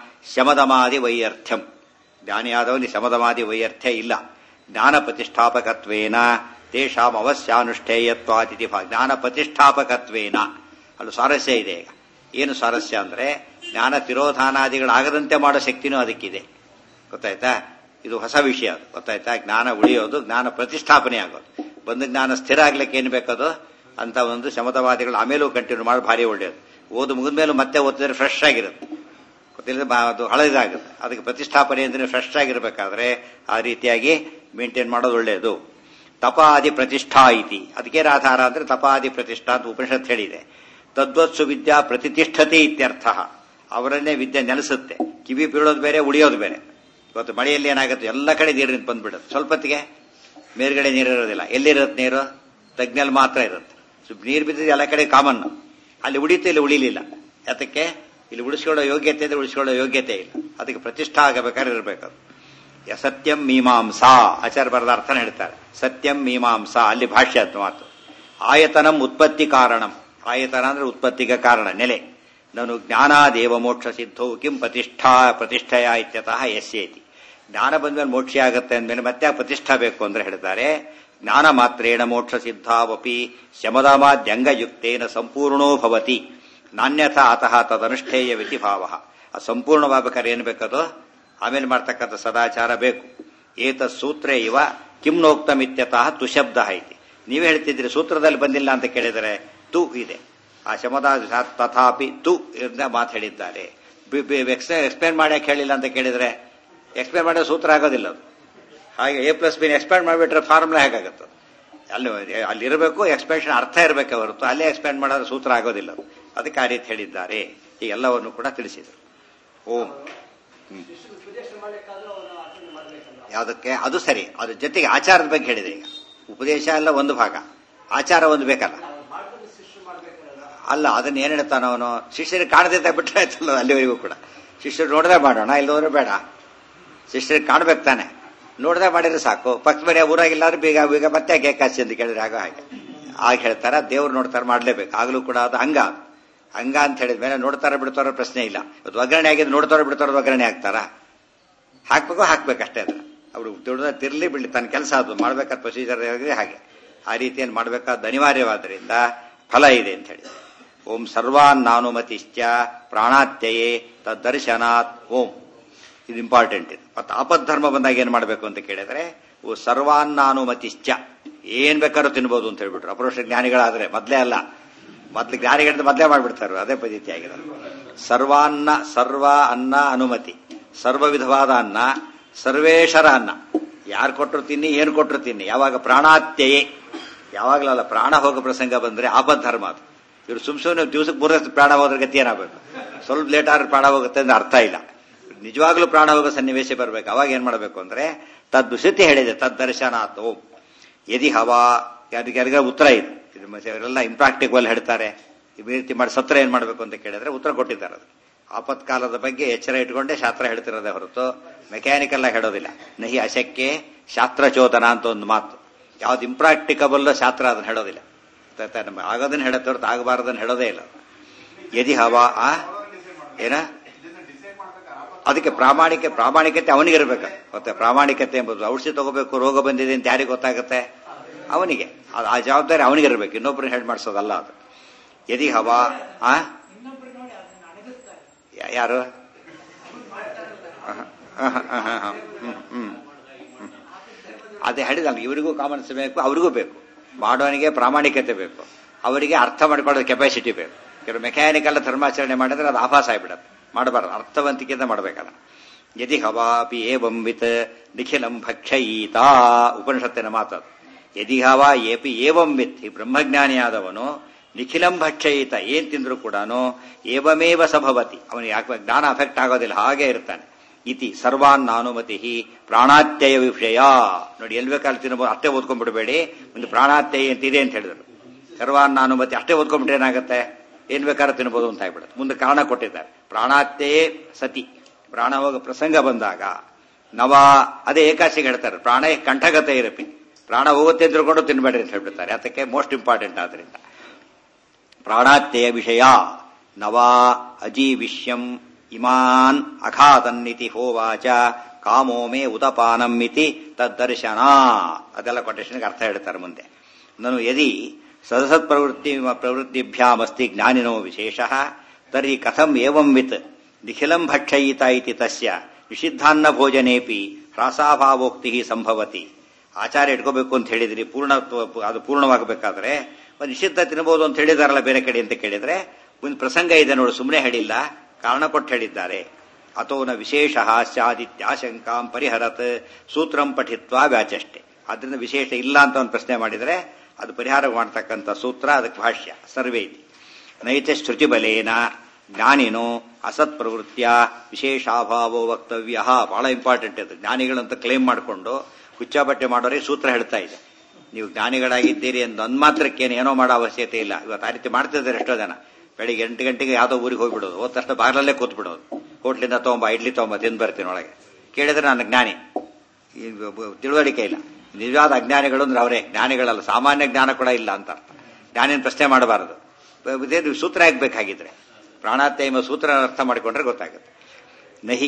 ಶಮದಮಾದಿ ವೈಯರ್ಥ್ಯಂ. ಜ್ಞಾನಿಯಾದವನಿ ಶಮದಮಾದಿ ವೈಯರ್ಥ್ಯ ಇಲ್ಲ. ಜ್ಞಾನ ಪ್ರತಿಷ್ಠಾಪಕತ್ವೇನ ತೇಷಾಂ ಅವಶ್ಯಾನುಷ್ಠೇಯತ್ವಾದಿತಿ. ಜ್ಞಾನ ಪ್ರತಿಷ್ಠಾಪಕತ್ವೇನ ಅಲ್ಲಿ ಸ್ವಾರಸ್ಯ ಇದೆ. ಈಗ ಏನು ಸ್ವಾರಸ್ಯ ಅಂದ್ರೆ ಜ್ಞಾನ ತಿರೋಧಾನಾದಿಗಳಾಗದಂತೆ ಮಾಡೋ ಶಕ್ತಿನೂ ಅದಕ್ಕಿದೆ. ಗೊತ್ತಾಯ್ತಾ? ಇದು ಹೊಸ ವಿಷಯ. ಅದು ಗೊತ್ತಾಯ್ತಾ? ಜ್ಞಾನ ಉಳಿಯೋದು, ಜ್ಞಾನ ಪ್ರತಿಷ್ಠಾಪನೆ ಆಗೋದು. ಬಂದ ಜ್ಞಾನ ಸ್ಥಿರ ಆಗ್ಲಿಕ್ಕೆ ಏನ್ ಬೇಕದು ಅಂತ ಒಂದು ಶಮದವಾದಿಗಳು ಆಮೇಲೂ ಕಂಟಿನ್ಯೂ ಮಾಡಿ ಭಾರಿ ಒಳ್ಳೆಯದು. ಓದು ಮುಗಿದ ಮೇಲೂ ಮತ್ತೆ ಓದಿದ್ರೆ ಫ್ರೆಶ್ ಆಗಿರುತ್ತೆ. ಗೊತ್ತಿಲ್ಲದೆ ಅದು ಹಳೇದಾಗುತ್ತೆ. ಅದಕ್ಕೆ ಪ್ರತಿಷ್ಠಾಪನೆ ಅಂದ್ರೆ ಫ್ರೆಶ್ ಆಗಿರ್ಬೇಕಾದ್ರೆ ಆ ರೀತಿಯಾಗಿ ಮೇಂಟೈನ್ ಮಾಡೋದು ಒಳ್ಳೆಯದು. ತಪಾದಿ ಪ್ರತಿಷ್ಠಾ ಇತಿ. ಅದಕ್ಕೇನು ಆಧಾರ ಅಂದ್ರೆ ತಪಾದಿ ಪ್ರತಿಷ್ಠಾ ಅಂತ ಉಪನಿಷತ್ ಹೇಳಿದೆ. ತದ್ವತ್ಸು ವಿದ್ಯಾ ಪ್ರತಿಷ್ಠತೆ ಇತ್ಯರ್ಥ. ಅವರನ್ನೇ ವಿದ್ಯೆ ನೆಲೆಸುತ್ತೆ. ಕಿವಿ ಬೀಳೋದು ಬೇರೆ, ಉಳಿಯೋದು ಬೇರೆ. ಇವತ್ತು ಮಳೆಯಲ್ಲಿ ಏನಾಗುತ್ತೆ, ಎಲ್ಲ ಕಡೆ ನೀರು ನಿಂತು ಬಂದ್ಬಿಡುತ್ತೆ. ಸ್ವಲ್ಪತ್ತಿಗೆ ಮೇಲ್ಗಡೆ ನೀರಿರೋದಿಲ್ಲ. ಎಲ್ಲಿರುತ್ತೆ ನೀರು? ತಗ್ನಲ್ಲಿ ಮಾತ್ರ ಇರುತ್ತೆ. ನೀರು ಬಿದ್ದಿದ್ದು ಎಲ್ಲ ಕಡೆ ಕಾಮನ್. ಅಲ್ಲಿ ಉಳಿತು, ಇಲ್ಲಿ ಉಳಿಲಿಲ್ಲ. ಯಾತಕ್ಕೆ? ಇಲ್ಲಿ ಉಳಿಸ್ಕೊಳ್ಳೋ ಯೋಗ್ಯತೆ ಇದೆ, ಉಳಿಸ್ಕೊಳ್ಳೋ ಯೋಗ್ಯತೆ ಇಲ್ಲ. ಅದಕ್ಕೆ ಪ್ರತಿಷ್ಠಾ ಆಗಬೇಕಾದ್ರೆ ಇರಬೇಕದು. ಸತ್ಯಂ ಮೀಮಾಂಸಾ ಆಚಾರ್ಯ ಬರೆದ ಅರ್ಥನ ಹೇಳ್ತಾರೆ. ಸತ್ಯಂ ಮೀಮಾಂಸಾ ಅಲ್ಲಿ ಭಾಷ್ಯ ಮಾತು. ಆಯತನಂ ಉತ್ಪತ್ತಿ ಕಾರಣಂ. ಆಯತನ ಅಂದ್ರೆ ಉತ್ಪತ್ತಿಗೆ ಕಾರಣ, ನೆಲೆ. ನಾನು ಜ್ಞಾನಾದೇವ ಮೋಕ್ಷ ಸಿದ್ಧೋ ಕಿಂ ಪ್ರತಿಷ್ಠೆಯ ಇತ್ಯತಃ ಯಸ್ಯೇತಿ. ಜ್ಞಾನ ಬಂದ್ಮೇಲೆ ಮೋಕ್ಷ ಆಗುತ್ತೆ ಅಂದ್ಮೇಲೆ ಮತ್ತೆ ಪ್ರತಿಷ್ಠಾ ಬೇಕು ಅಂದ್ರೆ ಹೇಳ್ತಾರೆ. ಜ್ಞಾನ ಮಾತ್ರೇಣ ಮೋಕ್ಷ ಸಿದ್ಧಾವಪಿ ಶಮದಮಾದ್ಯಂಗಯುಕ್ತೇನ ಸಂಪೂರ್ಣೋ ಭವತಿ ನಾನ್ಯಥ ಅತಃ ತದನುಷ್ಠೇಯವಿತಿ ಭಾವ. ಆ ಸಂಪೂರ್ಣವಾಗಬೇಕಾದ್ರೆ ಏನು ಬೇಕದು? ಆಮೇಲೆ ಮಾಡ್ತಕ್ಕಂಥ ಸದಾಚಾರ ಬೇಕು. ಏತತ್ ಸೂತ್ರೇ ಇವ ಕಿಂ ನೋಕ್ತಮಿತ್ಯತಃ ತುಶಬ್ದ ಐತಿ. ನೀವೇ ಹೇಳ್ತಿದ್ರಿ ಸೂತ್ರದಲ್ಲಿ ಬಂದಿಲ್ಲ ಅಂತ ಕೇಳಿದರೆ ತು ಇದೆ. ಆ ಶಮದ ತಥಾಪಿ ತು ಮಾತು ಹೇಳಿದ್ದಾರೆ. ಎಕ್ಸ್ಪ್ಲೇನ್ ಮಾಡ್ಯಾಕೆ ಹೇಳಿಲ್ಲ ಅಂತ ಕೇಳಿದ್ರೆ ಎಕ್ಸ್ಪ್ಲೇನ್ ಮಾಡೋ ಸೂತ್ರ ಆಗೋದಿಲ್ಲ ಅದು. ಹಾಗೆ A+B ಎಕ್ಸ್ಪ್ಯಾಂಡ್ ಮಾಡಿಬಿಟ್ರೆ ಫಾರ್ಮುಲಾ ಹೇಗಾಗುತ್ತೆ? ಅಲ್ಲಿರಬೇಕು, ಎಕ್ಸ್ಪ್ಯಾನ್ಷನ್ ಅರ್ಥ ಇರಬೇಕೆ ಹೊರತು ಅಲ್ಲೇ ಎಕ್ಸ್ಪ್ಯಾಂಡ್ ಮಾಡೋದ್ರೆ ಸೂತ್ರ ಆಗೋದಿಲ್ಲ ಅದು. ಅದಕ್ಕೆ ಆ ರೀತಿ ಹೇಳಿದ್ದಾರೆ. ಈ ಎಲ್ಲವನ್ನು ಕೂಡ ತಿಳಿಸಿದರು. ಓಂ ಯಾವುದಕ್ಕೆ? ಅದು ಸರಿ. ಅದ್ರ ಜೊತೆಗೆ ಆಚಾರದ ಬಗ್ಗೆ ಹೇಳಿದೆ. ಈಗ ಉಪದೇಶ ಎಲ್ಲ ಒಂದು ಭಾಗ, ಆಚಾರ ಒಂದು ಬೇಕಲ್ಲ. ಅಲ್ಲ, ಅದನ್ನ ಏನ್ ಹೇಳ್ತಾನ ಅವನು? ಶಿಷ್ಯರಿಗೆ ಕಾಣದೇ ಬಿಟ್ಟರೆ ಆಯ್ತಲ್ಲ. ಅಲ್ಲಿವರೆಗೂ ಕೂಡ ಶಿಷ್ಯರು ನೋಡದೆ ಮಾಡೋಣ, ಇಲ್ಲೋದ್ರೆ ಬೇಡ. ಶಿಷ್ಯರಿಗೆ ಕಾಣ್ಬೇಕು ತಾನೆ, ನೋಡ್ದೆ ಮಾಡಿದ್ರೆ ಸಾಕು. ಪಕ್ಕ ಬೇರೆ ಊರಾಗಿಲ್ಲಾದ್ರೆ ಬೀಗ ಮತ್ತೆ ಕೇಕಾಸಿ ಅಂತ ಕೇಳಿದ್ರೆ ಆಗ ಹೇಳ್ತಾರ. ದೇವ್ರು ನೋಡ್ತಾರೆ, ಮಾಡ್ಲೇಬೇಕು. ಆಗ್ಲೂ ಕೂಡ ಅದು ಹಂಗ ಅಂತ ಹೇಳಿದ್ಮೇಲೆ ನೋಡ್ತಾರ ಬಿಡ್ತಾರೋ ಪ್ರಶ್ನೆ ಇಲ್ಲ. ಇವತ್ತು ಒಗ್ಗರಣೆ ಆಗಿದ್ದು ನೋಡ್ತಾರೋ ಬಿಡ್ತಾರೋ ಒಗ್ಗರಣೆ ಹಾಕ್ತಾರ? ಹಾಕ್ಬೇಕಷ್ಟೇ. ಅದ್ರ ಅವ್ರು ದುಡ್ದ ತಿರ್ಲಿ ಬಿಡ್ಲಿ, ತನ್ನ ಕೆಲಸ ಅದು ಮಾಡ್ಬೇಕಾದ ಪ್ರೊಸೀಜರ್ ಹಾಗೆ ಆ ರೀತಿಯಲ್ಲಿ ಮಾಡ್ಬೇಕಾದ ಅನಿವಾರ್ಯವಾದ್ರಿಂದ ಫಲ ಇದೆ ಅಂತ ಹೇಳಿ. ಓಂ ಸರ್ವಾನ್ ನಾನುಮತಿಶ್ಚ ಪ್ರಾಣಾತ್ಯಯೇ ತದ್ದರ್ಶನಾತ್ ಓಂ. ಇದು ಇಂಪಾರ್ಟೆಂಟ್ ಇದು. ಮತ್ತು ಆಪದ್ಧರ್ಮ ಬಂದಾಗ ಏನ್ ಮಾಡಬೇಕು ಅಂತ ಕೇಳಿದ್ರೆ ಸರ್ವಾನ್ನಾನುಮತಿಶ್ಚ, ಏನ್ ಬೇಕಾದ್ರೂ ತಿನ್ಬೋದು ಅಂತ ಹೇಳ್ಬಿಟ್ರು. ಅಪರೋಕ್ಷ ಜ್ಞಾನಿಗಳಾದ್ರೆ ಮೊದ್ಲೇ ಅಲ್ಲ, ಮೊದ್ಲು ಜ್ಞಾನಿಗಳಿಂದ ಮೊದ್ಲೇ ಮಾಡ್ಬಿಡ್ತಾರೆ, ಅದೇ ಪದ್ಧತಿ ಆಗಿದೆ. ಸರ್ವ ಅನ್ನ ಅನುಮತಿ, ಸರ್ವ ವಿಧವಾದ ಅನ್ನ, ಸರ್ವೇಶರ ಅನ್ನ, ಯಾರು ಕೊಟ್ಟರು ತಿನ್ನಿ, ಏನು ಕೊಟ್ಟರು ತಿನ್ನಿ. ಯಾವಾಗ ಪ್ರಾಣಾತ್ಯಯೇ, ಯಾವಾಗಲಲ್ಲ ಪ್ರಾಣ ಹೋಗೋ ಪ್ರಸಂಗ ಬಂದ್ರೆ ಆಪದ್ಧರ್ಮ ಅದು. ಇವ್ರು ಸುಮ್ನೆ ದಿವಸಕ್ಕೆ 3 ಪ್ರಾಣ ಹೋದ್ರ ಗತಿ ಏನಾಗಬೇಕು, ಸ್ವಲ್ಪ ಲೇಟ್ ಆದ್ರೆ ಪ್ರಾಣ ಹೋಗುತ್ತೆ ಅಂದ್ರೆ ಅರ್ಥ ಇಲ್ಲ. ನಿಜವಾಗ್ಲೂ ಪ್ರಾಣ ಹೋಗೋ ಸನ್ನಿವೇಶ ಬರ್ಬೇಕು. ಅವಾಗ ಏನ್ ಮಾಡಬೇಕು ಅಂದ್ರೆ ತದ್ದುಶ್ರುತಿ ಹೇಳಿದೆ, ತದ್ದರ್ಶನಾತ್ ಓಂ ಯದಿ ಹವಾ. ಯಾರಿಗ ಉತ್ತರ ಇದು, ಇವರೆಲ್ಲ ಇಂಪ್ರಾಕ್ಟಿಕಲ್ ಹೇಳ್ತಾರೆ. ಈ ರೀತಿ ಮಾಡಿ ಸತ್ರ ಏನ್ ಮಾಡ್ಬೇಕು ಅಂತ ಕೇಳಿದ್ರೆ ಉತ್ತರ ಕೊಟ್ಟಿದ್ದಾರೆ. ಅದು ಆಪತ್ಕಾಲದ ಬಗ್ಗೆ ಎಚ್ಚರ ಇಟ್ಕೊಂಡೇ ಶಾಸ್ತ್ರ ಹೇಳ್ತಿರೋದೇ ಹೊರತು ಮೆಕ್ಯಾನಿಕಲ್ ಆಗಿ ಹೇಳೋದಿಲ್ಲ. ನಹಿ ಅಶಕ್ಯ ಶಾಸ್ತ್ರಚೋದನ ಅಂತ ಒಂದು ಮಾತು, ಯಾವ್ದು ಇಂಪ್ರಾಕ್ಟಿಕಬಲ್ ಶಾಸ್ತ್ರ ಅದನ್ನ ಹೇಳೋದಿಲ್ಲ. ಆಗೋದನ್ನ ಹೇಳತ್ತೆ ಹೊರತು ಆಗಬಾರದನ್ನ ಹೇಳೋದೇ ಇಲ್ಲ. ಯದಿ ಹವಾ ಏನ ಅದಕ್ಕೆ ಪ್ರಾಮಾಣಿಕತೆ ಅವನಿಗಿರ್ಬೇಕು. ಮತ್ತೆ ಪ್ರಾಮಾಣಿಕತೆ ಎಂಬುದು ಔಷಧಿ ತಗೋಬೇಕು, ರೋಗ ಬಂದಿದೆ ಅಂತ ಯಾರಿಗೆ ಗೊತ್ತಾಗುತ್ತೆ, ಅವನಿಗೆ. ಆ ಜವಾಬ್ದಾರಿ ಅವನಿಗಿರ್ಬೇಕು, ಇನ್ನೊಬ್ಬರನ್ನ ಹೇಳಿ ಮಾಡಿಸೋದಲ್ಲ ಅದು. ಯದಿ ಹವಾ ಯಾರು ಅದೇ ಹೇಳಿದಲ್ಲ, ಇವರಿಗೂ ಕಾಮನ್ ಸೆನ್ಸ್ ಬೇಕು, ಅವರಿಗೂ ಬೇಕು. ಮಾಡೋನಿಗೆ ಪ್ರಾಮಾಣಿಕತೆ ಬೇಕು, ಅವರಿಗೆ ಅರ್ಥ ಮಾಡ್ಕೊಳ್ಳೋ ಕೆಪಾಸಿಟಿ ಬೇಕು. ಕೆಲವು ಮೆಕ್ಯಾನಿಕಲ್ ಧರ್ಮಾಚರಣೆ ಮಾಡಿದ್ರೆ ಅದು ಆಭಾಸ ಆಗಿಬಿಡತ್ತೆ, ಮಾಡಬಾರ್ದು, ಅರ್ಥವಂತಿಕೆಯಿಂದ ಮಾಡಬೇಕಲ್ಲ. ಯದಿ ಹವಾಪಿ ಏವಂ ವಿತ್ ನಿಖಿಲಂ ಭಕ್ಷಯೀತಾ, ಉಪನಿಷತ್ತಿನ ಮಾತದು. ಯದಿ ಹವಾ ಏಪಿ ಏವಂ ವಿತ್, ಈ ಬ್ರಹ್ಮಜ್ಞಾನಿಯಾದವನು ನಿಖಿಲಂ ಭಕ್ಷಯೀತ, ಏನ್ ತಿಂದ್ರು ಕೂಡ ಏವಮೇವ ಸಭವತಿ, ಅವನಿಗೆ ಯಾಕೆ ಜ್ಞಾನ ಅಫೆಕ್ಟ್ ಆಗೋದಿಲ್ಲ, ಹಾಗೆ ಇರ್ತಾನೆ. ಇತಿ ಸರ್ವಾನ್ನಾನುಮತಿ ಪ್ರಾಣಾತ್ಯಯ ವಿಷಯ. ನೋಡಿ, ಎಲ್ ಬೇಕಾದ್ರೆ ತಿನ್ನಬಹುದು, ಅಷ್ಟೇ ಓದ್ಕೊಂಡ್ಬಿಡಬೇಡಿ. ಒಂದು ಪ್ರಾಣಾತ್ಯಯ ಅಂತಿದೆ ಅಂತ ಹೇಳಿದ್ರು, ಸರ್ವಾನ್ನಾನುಮತಿ ಅಷ್ಟೇ ಓದ್ಕೊಂಡ್ಬಿಟ್ರೆ ಏನಾಗುತ್ತೆ, ಏನ್ ಬೇಕಾದ್ರೂ ತಿನ್ಬೋದು ಅಂತ ಆಗ್ಬಿಡುತ್ತೆ. ಮುಂದೆ ಕಾರಣ ಕೊಟ್ಟಿದ್ದಾರೆ. ಪ್ರಾಣಾತ್ಯಯೇ ಸತಿ, ಪ್ರಾಣ ಹೋಗ ಪ್ರಸಂಗ ಬಂದಾಗ ನವ, ಅದೇ ಏಕಾಶಿಗೆ ಹೇಳ್ತಾರೆ, ಪ್ರಾಣ ಕಂಠಗತ ಇರಪಿ, ಪ್ರಾಣ ಹೋಗುತ್ತೆ ಅಂತ ತಿಳ್ಕೊಂಡು ತಿನ್ಬೇಡ್ರಿ ಅಂತ ಹೇಳ್ಬಿಡ್ತಾರೆ. ಅದಕ್ಕೆ ಮೋಸ್ಟ್ ಇಂಪಾರ್ಟೆಂಟ್. ಆದ್ರಿಂದ ಪ್ರಾಣಾತ್ಯಯ ವಿಷಯ ನವಾ ಅಜೀವಿಷ್ಯಂ ಇಮಾನ್ ಅಖಾತನ್ನಿತಿ ಹೋವಾಚ ಕಾಮೋ ಮೇ ಉದಪಾನಂ ಇತಿ ತದ್ದರ್ಶನ. ಅದೆಲ್ಲ ಕೊಟೇಶನ್ಗೆ ಅರ್ಥ ಹೇಳ್ತಾರೆ ಮುಂದೆ. ನಾನು ಯದಿ ಸದಸತ್ ಪ್ರವೃತ್ತಿಭ್ಯಾಮಸ್ತಿ ಜ್ಞಾನಿನೋ ವಿಶೇಷ ತರ್ಹಿ ಕಥಂ ಏವಂ ವಿತ್ ನಿಖಿಲಂ ಭಕ್ಷಯಿತ ಇತಿ ತಸ್ಯ ನಿಷಿದ್ಧಾನ್ನ ಭೋಜನೇಪಿ ಹ್ರಾಸಾಭಾವೋಕ್ತಿ ಸಂಭವತಿ. ಆಚಾರ್ಯ ಇಟ್ಕೋಬೇಕು ಅಂತ ಹೇಳಿದ್ರಿ, ಅದು ಪೂರ್ಣವಾಗಬೇಕಾದ್ರೆ ಒಂದು ನಿಷಿದ್ಧ ತಿನ್ನಬಹುದು ಅಂತ ಹೇಳಿದಾರಲ್ಲ ಬೇರೆ ಕಡೆ ಅಂತ ಕೇಳಿದ್ರೆ ಒಂದು ಪ್ರಸಂಗ ಇದೆ ನೋಡು, ಸುಮ್ಮನೆ ಹೇಳಿಲ್ಲ, ಕಾರಣ ಕೊಟ್ಟು ಹೇಳಿದ್ದಾರೆ. ಅಥೋನ ವಿಶೇಷ ಸ್ಯಾದಿತ್ಯಾಶಂಕಾಂ ಪರಿಹರತ್ ಸೂತ್ರಂ ಪಠಿತ್ವಾ ವ್ಯಾಚಷ್ಟೆ. ಅದರಿಂದ ವಿಶೇಷ ಇಲ್ಲ ಅಂತ ಒಂದು ಪ್ರಶ್ನೆ ಮಾಡಿದರೆ ಅದು ಪರಿಹಾರ ಮಾಡತಕ್ಕಂಥ ಸೂತ್ರ, ಅದಕ್ಕೆ ಭಾಷ್ಯ ಸರ್ವೇ ಇತಿ. ನೈತ ಶ್ರುತಿಬಲೇನ ಜ್ಞಾನಿನೋ ಅಸತ್ ಪ್ರವೃತ್ತಿಯ ವಿಶೇಷಾಭಾವೋ ವಕ್ತವ್ಯ. ಬಹಳ ಇಂಪಾರ್ಟೆಂಟ್ ಅದು. ಜ್ಞಾನಿಗಳಂತ ಕ್ಲೇಮ್ ಮಾಡಿಕೊಂಡು ಹುಚ್ಚಾಬಟ್ಟೆ ಮಾಡೋರಿಗೆ ಸೂತ್ರ ಹೇಳ್ತಾ ಇದೆ. ನೀವು ಜ್ಞಾನಿಗಳಾಗಿದ್ದೀರಿ ಎಂದು ಮಾತ್ರಕ್ಕೇನು ಏನೋ ಮಾಡೋ ಅವಶ್ಯಕತೆ ಇಲ್ಲ. ಇವತ್ತು ಆ ರೀತಿ ಮಾಡ್ತಿದ್ದಾರೆ ಎಷ್ಟೋ ಜನ. ಬೆಳಿಗ್ಗೆ 8 ಗಂಟೆಗೆ ಯಾವುದೋ ಊರಿಗೆ ಹೋಗ್ಬಿಡೋದು, ಹೋದ ತಕ್ಷಣ ಬಾಗಿಲಲ್ಲೇ ಕೂತ್ಬಿಡೋದು, ಹೋಟ್ಲಿಂದ ಇಡ್ಲಿ ತಗೊಂಬ ತಿಂದು ಬರ್ತೀನಿ ಒಳಗೆ. ಕೇಳಿದ್ರೆ ನಾನು ಜ್ಞಾನಿ, ತಿಳುವಳಿಕೆ ಇಲ್ಲ. ನಿಜವಾದ ಅಜ್ಞಾನಿಗಳು ಅಂದ್ರೆ ಅವರೇ, ಜ್ಞಾನಿಗಳಲ್ಲ. ಸಾಮಾನ್ಯ ಜ್ಞಾನ ಕೂಡ ಇಲ್ಲ ಅಂತ ಅರ್ಥ. ಜ್ಞಾನಿನ ಪ್ರಶ್ನೆ ಮಾಡಬಾರದು. ಇದೇ ಸೂತ್ರ ಆಗ್ಬೇಕಾಗಿದ್ರೆ ಪ್ರಾಣಾತ್ಯಮ ಸೂತ್ರ ಅರ್ಥ ಮಾಡಿಕೊಂಡ್ರೆ ಗೊತ್ತಾಗುತ್ತೆ. ನಹಿ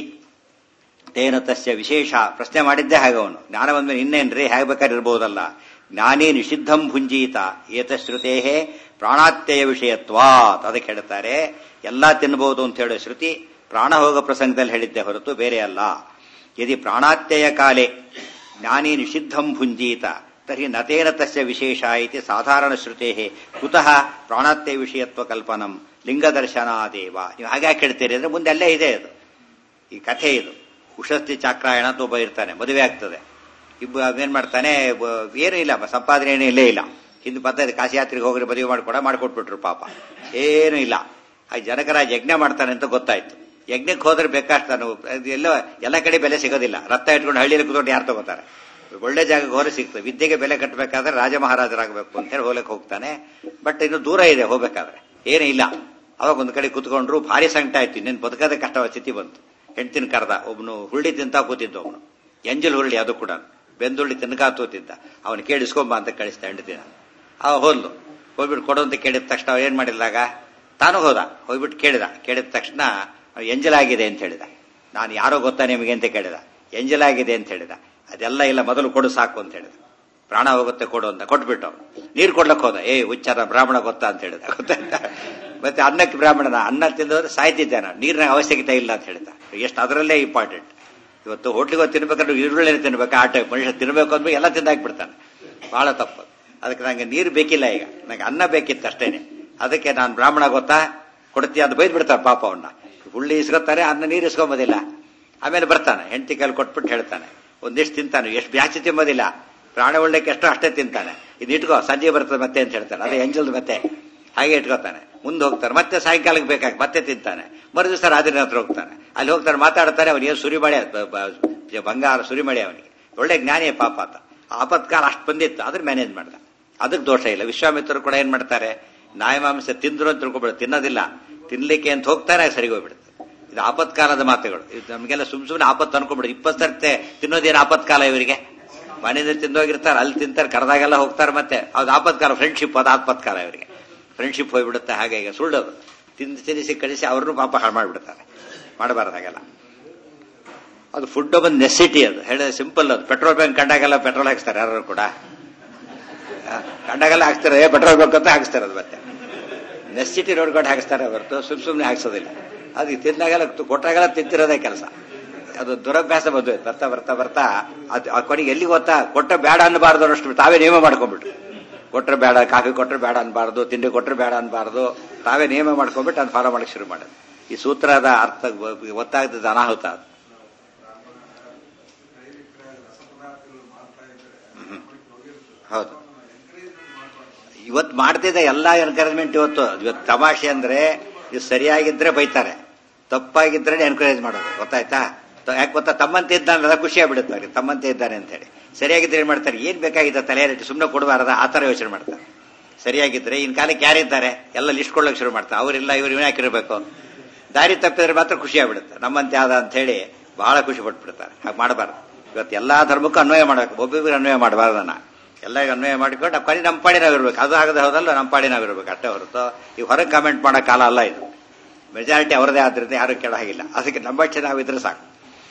ತೇನ ತಸ್ಯ ವಿಶೇಷ. ಪ್ರಶ್ನೆ ಮಾಡಿದ್ದೇ ಹಾಗೆ ಅವನು. ಜ್ಞಾನ ಬಂದ್ಮೇಲೆ ಇನ್ನೇನ್ರಿ ಹೇಗೆ ಬೇಕಾದ್ರೆ ಇರ್ಬೋದಲ್ಲ. ಜ್ಞಾನಿ ನಿಷಿದ್ಧಂ ಭುಂಜೀತ ಏತಶ್ರುತೇ ಪ್ರಾಣಾತ್ಯಯ ವಿಷಯತ್ವಾತ್. ಅದಕ್ಕೆ ಹೇಳ್ತಾರೆ ಎಲ್ಲಾ ತಿನ್ನಬಹುದು ಅಂತ ಹೇಳೋ ಶ್ರುತಿ ಪ್ರಾಣ ಹೋಗ ಪ್ರಸಂಗದಲ್ಲಿ ಹೇಳಿದ್ದೆ ಹೊರತು ಬೇರೆ ಅಲ್ಲ. ಯದಿ ಪ್ರಾಣಾತ್ಯಯ ಕಾಲೇ ಜ್ಞಾನಿ ನಿಷಿದ್ಧಂ ಭುಂಜೀತ ತರ್ಹಿ ನತೇನ ತಸ್ಯ ವಿಶೇಷ ಇತಿ ಸಾಧಾರಣ ಶ್ರುತೇ ಕುತಃ ಪ್ರಾಣಾತ್ಯಯ ವಿಷಯತ್ವ ಕಲ್ಪನಂ ಲಿಂಗದರ್ಶನಾದೇವ. ನೀವು ಹಾಗೆ ಹೇಳ್ತೀರಿ ಅಂದ್ರೆ ಮುಂದೆ ಅಲ್ಲೇ ಇದೆ ಅದು. ಈ ಕಥೆ ಇದು. ಉಷಸ್ತಿ ಚಾಕ್ರಾಯಣ ಅಂತ ಒಬ್ಬ ಇರ್ತಾನೆ, ಮದುವೆ ಆಗ್ತದೆ. ಏನ್ ಮಾಡ್ತಾನೆ, ಏನೂ ಇಲ್ಲ, ಸಂಪಾದನೆ ಏನೂ ಇಲ್ಲೇ ಇಲ್ಲ. ಹಿಂದೆ ಪದ್ಧತಿ ಕಾಶಿ ಯಾತ್ರೆಗೆ ಹೋಗ್ರಿ ಮದುವೆ ಮಾಡಿಕೊಟ್ಬಿಟ್ರು ಪಾಪ, ಏನೂ ಇಲ್ಲ. ಆ ಜನಕರಾಜ ಯಜ್ಞ ಮಾಡ್ತಾನೆ ಅಂತ ಗೊತ್ತಾಯ್ತು. ಯಜ್ಞಕ್ಕೆ ಹೋದ್ರೆ ಬೇಕಾಗ್ತಾನೆ, ಎಲ್ಲ ಕಡೆ ಬೆಲೆ ಸಿಗೋದಿಲ್ಲ. ರಥ ಇಟ್ಕೊಂಡು ಹಳ್ಳಿಯಲ್ಲಿ ಕೂತ್ಕೊಂಡು ಯಾರು ತಗೋತಾರೆ? ಒಳ್ಳೆ ಜಾಗಕ್ಕೆ ಹೋದ್ರೆ ಸಿಗ್ತದೆ. ವಿದ್ಯೆಗೆ ಬೆಲೆ ಕಟ್ಟಬೇಕಾದ್ರೆ ರಾಜ ಮಹಾರಾಜರಾಗಬೇಕು ಅಂತ ಹೇಳಿ ಹೋಗ್ಲಿಕ್ಕೆ ಹೋಗ್ತಾನೆ. ಬಟ್ ಇನ್ನು ದೂರ ಇದೆ ಹೋಗ್ಬೇಕಾದ್ರೆ, ಏನೂ ಇಲ್ಲ. ಅವಾಗ ಒಂದ್ ಕಡೆ ಕುತ್ಕೊಂಡ್ರು, ಭಾರಿ ಸಂಕಟ ಆಯ್ತು. ಇನ್ನೇನು ಬದುಕದ ಕಷ್ಟ ಸ್ಥಿತಿ ಬಂತು. ಹೆಂಡ್ತಿನ ಕರೆದ. ಒಬ್ನು ಹುರುಳಿ ತಿಂತ ಕೂತಿದ್ದ, ಅವನು ಎಂಜಲ್ ಹುರುಳಿ, ಅದು ಕೂಡ ಬೆಂದುಳ್ಳಿ ತಿನ್ಕಾ ತೂತಿದ್ದ. ಅವನು ಕೇಳಿಸ್ಕೊಂಬ ಅಂತ ಕಳಿಸ್ತಾ ಹೆಂಡತಿನ. ಅವ ಹೋದ್ಲು. ಹೋಗ್ಬಿಟ್ಟು ಕೊಡು ಅಂತ ಕೇಳಿದ ತಕ್ಷಣ ಅವ ಏನ್ ಮಾಡಿದಾಗ ತಾನು ಹೋದ. ಹೋಗ್ಬಿಟ್ಟು ಕೇಳಿದ ತಕ್ಷಣ ಎಂಜಲಾಗಿದೆ ಅಂತ ಹೇಳಿದ. ನಾನು ಯಾರೋ ಗೊತ್ತಾ ನಿಮಗೆ ಅಂತ ಕೇಳಿದ. ಎಂಜಲಾಗಿದೆ ಅಂತ ಹೇಳಿದ. ಅದೆಲ್ಲ ಇಲ್ಲ, ಮೊದಲು ಕೊಡು ಸಾಕು ಅಂತ ಹೇಳಿದ. ಪ್ರಾಣ ಹೋಗುತ್ತೆ ಕೊಡು ಅಂತ ಕೊಟ್ಬಿಟ್ಟು ಅವನು ನೀರು ಕೊಡ್ಲಕ್ಕೆ ಹೋದ. ಹುಚ್ಚಾರ ಬ್ರಾಹ್ಮಣ ಗೊತ್ತಾ ಅಂತ ಹೇಳಿದ. ಗೊತ್ತಾಯ್ತಾ? ಮತ್ತೆ ಅನ್ನಕ್ಕೆ ಬ್ರಾಹ್ಮಣನ ಅನ್ನ ತಿಂದೋದ್ರೆ ಸಾಯ್ತಿದ್ದೆ ನಾನು, ನೀರಿನ ಅವಶ್ಯಕತೆ ಇಲ್ಲ ಅಂತ ಹೇಳಿದ. ಎಷ್ಟು ಅದರಲ್ಲೇ ಇಂಪಾರ್ಟೆಂಟ್. ಇವತ್ತು ಹೋಟ್ಲಿಗೆ ತಿನ್ಬೇಕಾದ್ರೆ ಈರುಳ್ಳಿ ತಿನ್ಬೇಕು, ಆ ಟೈಪ್ ಮನುಷ್ಯ ತಿನ್ಬೇಕು ಅಂದ್ಮೇಲೆ ಎಲ್ಲ ತಿಂದಾಕ್ಬಿಡ್ತಾನೆ. ಬಹಳ ತಪ್ಪು. ಅದಕ್ಕೆ ನಂಗೆ ನೀರು ಬೇಕಿಲ್ಲ, ಈಗ ನಂಗೆ ಅನ್ನ ಬೇಕಿತ್ತು ಅಷ್ಟೇನೆ. ಅದಕ್ಕೆ ನಾನು ಬ್ರಾಹ್ಮಣ ಗೊತ್ತಾ ಕೊಡ್ತೀಯ ಅಂತ ಬೈದ್ ಬಿಡ್ತಾರೆ ಪಾಪ. ಅವನ್ನ ಹುಳ್ಳಿ ಇಸ್ಕೊತಾರೆ, ಅನ್ನ ನೀರು ಇಸ್ಕೊಂಬೋದಿಲ್ಲ. ಆಮೇಲೆ ಬರ್ತಾನೆ, ಹೆಂಡತಿ ಕೈಲಿ ಕೊಟ್ಬಿಟ್ಟು ಹೇಳ್ತಾನೆ, ಒಂದಿಷ್ಟು ತಿಂತಾನೆ, ಎಷ್ಟು ಜಾಸ್ತಿ ತಿಂಬೋದಿಲ್ಲ, ಪ್ರಾಣ ಒಳ್ಳೆಕ್ಕೆ ಎಷ್ಟೋ ಅಷ್ಟೇ ತಿಂತಾನೆ. ಇದು ಇಟ್ಕೋ, ಸಂಜೆ ಬರ್ತದೆ ಮತ್ತೆ ಅಂತ ಹೇಳ್ತಾನೆ. ಅದೇ ಎಂಜಲ್ದು ಮತ್ತೆ ಹಾಗೆ ಇಟ್ಕೋತಾನೆ. ಮುಂದೆ ಹೋಗ್ತಾನೆ, ಮತ್ತೆ ಸಾಯಂಕಾಲಕ್ಕೆ ಬೇಕಾಗಿ ಮತ್ತೆ ತಿಂತಾನೆ. ಮರುದಿವಸ ರಾತ್ರಿ ಹತ್ರ ಹೋಗ್ತಾನೆ, ಅಲ್ಲಿ ಹೋಗ್ತಾನೆ, ಮಾತಾಡ್ತಾನೆ. ಅವನಿಗೆ ಸುರಿಮಳೆ ಬಂಗಾರ ಸುರಿಮಳೆ, ಅವನಿಗೆ ಒಳ್ಳೆ ಜ್ಞಾನಿಯ ಪಾಪ ಆತ. ಆಪತ್ಕಾಲ ಅಷ್ಟು ಬಂದಿತ್ತು, ಅದ್ರ ಮ್ಯಾನೇಜ್ ಮಾಡ್ದ. ಅದಕ್ಕೆ ದೋಷ ಇಲ್ಲ. ವಿಶ್ವಾಮಿತ್ರರು ಕೂಡ ಏನ್ ಮಾಡ್ತಾರೆ, ನಾಯಮಾಂಸ ತಿಂದ್ರು ಅಂತ ತಿಳ್ಕೊಬಿಡ, ತಿನ್ನೋದಿಲ್ಲ, ತಿನ್ಲಿಕ್ಕೆ ಅಂತ ಹೋಗ್ತಾರೆ, ಸರಿಗೆ ಹೋಗ್ಬಿಡುತ್ತೆ. ಇದು ಆಪತ್ಕಾಲದ ಮಾತುಗಳು. ಇದು ನಮಗೆಲ್ಲ ಸುಮ್ನೆ ಆಪತ್ತು ಅನ್ಕೊಂಡ್ಬಿಡು. 20 ಸರ್ತೆ ತಿನ್ನೋದೇನು ಆಪತ್ಕಾಲ ಇವರಿಗೆ? ಮನೆಯಲ್ಲಿ ತಿಂದೋಗಿರ್ತಾರೆ, ಅಲ್ಲಿ ತಿಂತಾರೆ, ಕರೆದಾಗೆಲ್ಲ ಹೋಗ್ತಾರೆ. ಮತ್ತೆ ಅದು ಆಪತ್ಕಾಲ. ಫ್ರೆಂಡ್ಶಿಪ್ ಅದು ಆಪತ್ಕಾಲ ಇವರಿಗೆ. ಫ್ರೆಂಡ್ಶಿಪ್ ಹೋಗ್ಬಿಡುತ್ತೆ. ಹಾಗೆ ಈಗ ಸುಳ್ಳೋದು, ತಿನ್ನಿಸಿ ಕಳಿಸಿ ಅವ್ರನ್ನೂ ಪಾಪ ಹಾಳು ಮಾಡಿಬಿಡ್ತಾರೆ. ಮಾಡಬಾರ್ದು ಹಾಗೆಲ್ಲ. ಅದು ಫುಡ್ ಒಂದು ನೆಸಿಟಿ. ಅದು ಹೇಳಿದ್ರೆ ಸಿಂಪಲ್. ಅದು ಪೆಟ್ರೋಲ್ ಬ್ಯಾಂಕ್ ಕಂಡಾಗೆಲ್ಲ ಪೆಟ್ರೋಲ್ ಹಾಕ್ತಾರೆ, ಯಾರು ಕೂಡ ಕಂಡಾಗೆಲ್ಲ ಹಾಕ್ತಾರೆ, ಪೆಟ್ರೋಲ್ ಬ್ಯಾಂಕ್ ಅಂತ ಹಾಕ್ತಾರೆ. ಅದು ಮತ್ತೆ ನೆಸಿಟಿ ರೋಡ್ಕೊಂಡು ಹಾಕಿಸ್ತಾರೆ ಹೊರತು ಸುಮ್ಮನೆ ಹಾಕ್ಸೋದಿಲ್ಲ. ಅದು ತಿಂದಾಗೆಲ್ಲ ಕೊಟ್ಟಾಗೆಲ್ಲ ತಿಂತಿರೋದೇ ಕೆಲಸ. ಅದು ದುರಭ್ಯಾಸ ಬಂದು ಬರ್ತಾ ಬರ್ತಾ ಬರ್ತಾ ಅದು ಆ ಕೊನೆಗೆ ಎಲ್ಲಿ ಗೊತ್ತಾ, ಕೊಟ್ಟ ಬೇಡ ಅನ್ನಬಾರ್ದು ಅಷ್ಟು ತಾವೇ ನಿಯಮ ಮಾಡ್ಕೊಂಡ್ಬಿಟ್ರು. ಕೊಟ್ರೆ ಬೇಡ, ಕಾಫಿ ಕೊಟ್ರೆ ಬೇಡ ಅನ್ಬಾರ್ದು, ತಿಂಡಿ ಕೊಟ್ರೆ ಬೇಡ ಅನ್ಬಾರ್ದು, ತಾವೇ ನಿಯಮ ಮಾಡ್ಕೊಂಡ್ಬಿಟ್ಟು ಅದು ಫಾಲೋ ಮಾಡಕ್ಕೆ ಶುರು ಮಾಡೋದು. ಈ ಸೂತ್ರದ ಅರ್ಥ ಗೊತ್ತಾಗ್ತದೆ, ಅನಾಹುತ ಅದು. ಹೌದು, ಇವತ್ತು ಮಾಡ್ತಿದ್ದ ಎಲ್ಲಾ ಎನ್ಕರೇಜ್ಮೆಂಟ್. ಇವತ್ತು ತಮಾಷೆ ಅಂದ್ರೆ, ಇದು ಸರಿಯಾಗಿದ್ರೆ ಬೈತಾರೆ, ತಪ್ಪಾಗಿದ್ರೆ ಎನ್ಕರೇಜ್ ಮಾಡೋದು. ಗೊತ್ತಾಯ್ತಾ? ಯಾಕೆ ಗೊತ್ತಾ, ತಮ್ಮಂತೆ ಇದ್ದಾನೆ ಖುಷಿ ಆಗ್ಬಿಡುತ್ತೆ ಅವ್ರಿಗೆ, ತಮ್ಮಂತೆ ಇದ್ದಾನೆ ಅಂತ ಹೇಳಿ. ಸರಿಯಾಗಿದ್ರೆ ಏನ್ ಮಾಡ್ತಾರೆ, ಏನ್ ಬೇಕಾಗಿದ್ದ ತಲೆಯಲ್ಲಿ ಸುಮ್ಮನೆ ಕೊಡಬಾರದ, ಆ ತರ ಯೋಚನೆ ಮಾಡ್ತಾರೆ. ಸರಿಯಾಗಿದ್ರೆ ಇನ್ ಕಾಲಕ್ಕೆ ಯಾರಿದ್ದಾರೆ ಎಲ್ಲ ಲಿಸ್ಟ್ ಕೊಡ್ಲಿಕ್ಕೆ ಶುರು ಮಾಡ್ತಾರೆ. ಅವರಿಲ್ಲ, ಇವ್ರು ಇವನೇ ಹಾಕಿರ್ಬೇಕು. ದಾರಿ ತಪ್ಪಿದ್ರೆ ಮಾತ್ರ ಖುಷಿ ಆಗ್ಬಿಡುತ್ತೆ, ನಮ್ಮಂತೆ ಆದ ಅಂತ ಹೇಳಿ ಬಹಳ ಖುಷಿ ಪಟ್ಬಿಡ್ತಾರೆ. ಹಾಗೆ ಮಾಡಬಾರ್ದು. ಇವತ್ತು ಎಲ್ಲಾ ಧರ್ಮಕ್ಕೂ ಅನ್ವಯ ಮಾಡಬೇಕು, ಒಬ್ಬೊಬ್ಬರಿಗೆ ಅನ್ವಯ ಮಾಡಬಾರ್ದನ್ನ. ಎಲ್ಲರಿಗೂ ಅನ್ವಯ ಮಾಡಿಕೊಂಡು ಕೊನೆ ನಮ್ಮ ಪಾಡಿ ನಾವಿರ್ಬೇಕು. ಅದು ಆಗದೆ ಹೋದಲ್ಲ, ನಮ್ಮ ಪಾಡಿ ನಾವಿರ್ಬೇಕು ಅಷ್ಟೇ ಹೊರತು ಈ ಹೊರಗೆ ಕಾಮೆಂಟ್ ಮಾಡೋ ಕಾಲ ಅಲ್ಲ ಇದು. ಮೆಜಾರಿಟಿ ಅವರದೇ ಆದ್ರಿಂದ ಯಾರು ಕೆಳ ಹಾಗಿಲ್ಲ. ಅದಕ್ಕೆ ನಂಬಚ್ಚೆ ನಾವಿದ್ರೆ ಸಾಕು.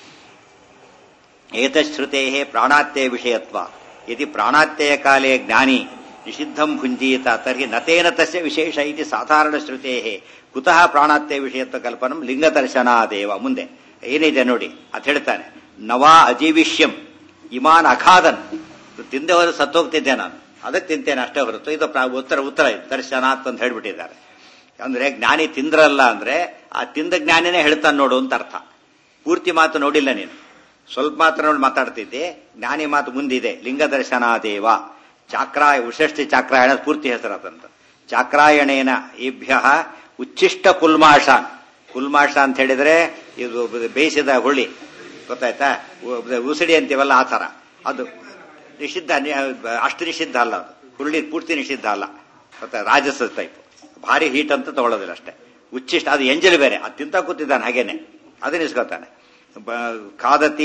ಏತಶ್ರುತೆ ಪ್ರಾಣಾತ್ಯಯ ವಿಷಯತ್ವ ಯದಿ ಪ್ರಾಣಾತ್ಯಯ ಕಾಲೇ ಜ್ಞಾನಿ ನಿಷಿದ್ಧಂ ಭುಂಜೀತ ತರ್ಹಿ ನತೇನ ತಸ್ಯ ವಿಶೇಷ ಇತಿ ಸಾಧಾರಣ ಶ್ರುತೆ ಕುತಃ ಪ್ರಾಣಾತ್ಯಯ ವಿಷಯತ್ವ ಕಲ್ಪನಂ ಲಿಂಗದರ್ಶನಾದೇವ. ಮುಂದೆ ಏನಿದೆ ನೋಡಿ ಅಂತ ಹೇಳ್ತಾನೆ. ನವಾ ಅಜೀವಿಷ್ಯಂ ಇಮಾನ್ ಅಖಾದನ್. ತಿಂದೆ ಹೋದ್ರೆ ಸತ್ತೋಗ್ತಿದ್ದೆ ನಾನು, ಅದಕ್ಕೆ ತಿಂತೇನೆ ಅಷ್ಟೇ ಹೊರತು ಇದು ಉತ್ತರ ದರ್ಶನಾತ್ ಅಂತ ಹೇಳ್ಬಿಟ್ಟಿದ್ದಾರೆ. ಅಂದ್ರೆ ಜ್ಞಾನಿ ತಿಂದ್ರಲ್ಲ ಅಂದ್ರೆ ಆ ತಿಂದ ಜ್ಞಾನಿನೇ ಹೇಳ್ತಾನೆ ನೋಡು ಅಂತ ಅರ್ಥ. ಪೂರ್ತಿ ಮಾತು ನೋಡಿಲ್ಲ ನೀನು, ಸ್ವಲ್ಪ ಮಾತ್ರ ನೋಡಿ ಮಾತಾಡ್ತಿದ್ದೆ. ಜ್ಞಾನಿ ಮಾತು ಮುಂದಿದೆ. ಲಿಂಗ ದರ್ಶನಾದೇವ ಚಾಕ್ರಾಯ ವಿಶಿಷ್ಟಿ ಚಾಕ್ರಾಯಣ ಪೂರ್ತಿ ಹೆಸರಾದಂತ. ಚಾಕ್ರಾಯಣೇನ ಏಭ್ಯ ಉಚ್ಚಿಷ್ಟ ಕುಲ್ಮಾಷಾನ್. ಕುಲ್ಮಾಷ ಅಂತ ಹೇಳಿದ್ರೆ ಇದು ಬೇಯಿಸಿದ ಹುಳಿ, ಗೊತ್ತಾಯ್ತಾ? ಉಸಿಡಿ ಅಂತೀವಲ್ಲ ಆ ತರ. ಅದು ನಿಷಿದ್ಧ, ಅಷ್ಟು ನಿಷಿದ್ಧ ಅಲ್ಲ. ಅದು ಹುರುಳಿ ಪೂರ್ತಿ ನಿಷಿದ್ಧ ಅಲ್ಲ, ಗೊತ್ತಾ? ರಾಜಸ ಟೈಪ್, ಭಾರಿ ಹೀಟ್ ಅಂತ ತಗೊಳ್ಳೋದಿಲ್ಲ ಅಷ್ಟೇ. ಉಚ್ಚಿಷ್ಟ ಅದು ಎಂಜಲ್ ಬೇರೆ, ಅದು ತಿಂತ ಕೂತಿದ್ದಾನೆ ಹಾಗೇನೆ, ಅದನ್ನ ಇಸ್ಕೊತಾನೆ. ಖಾದತಿ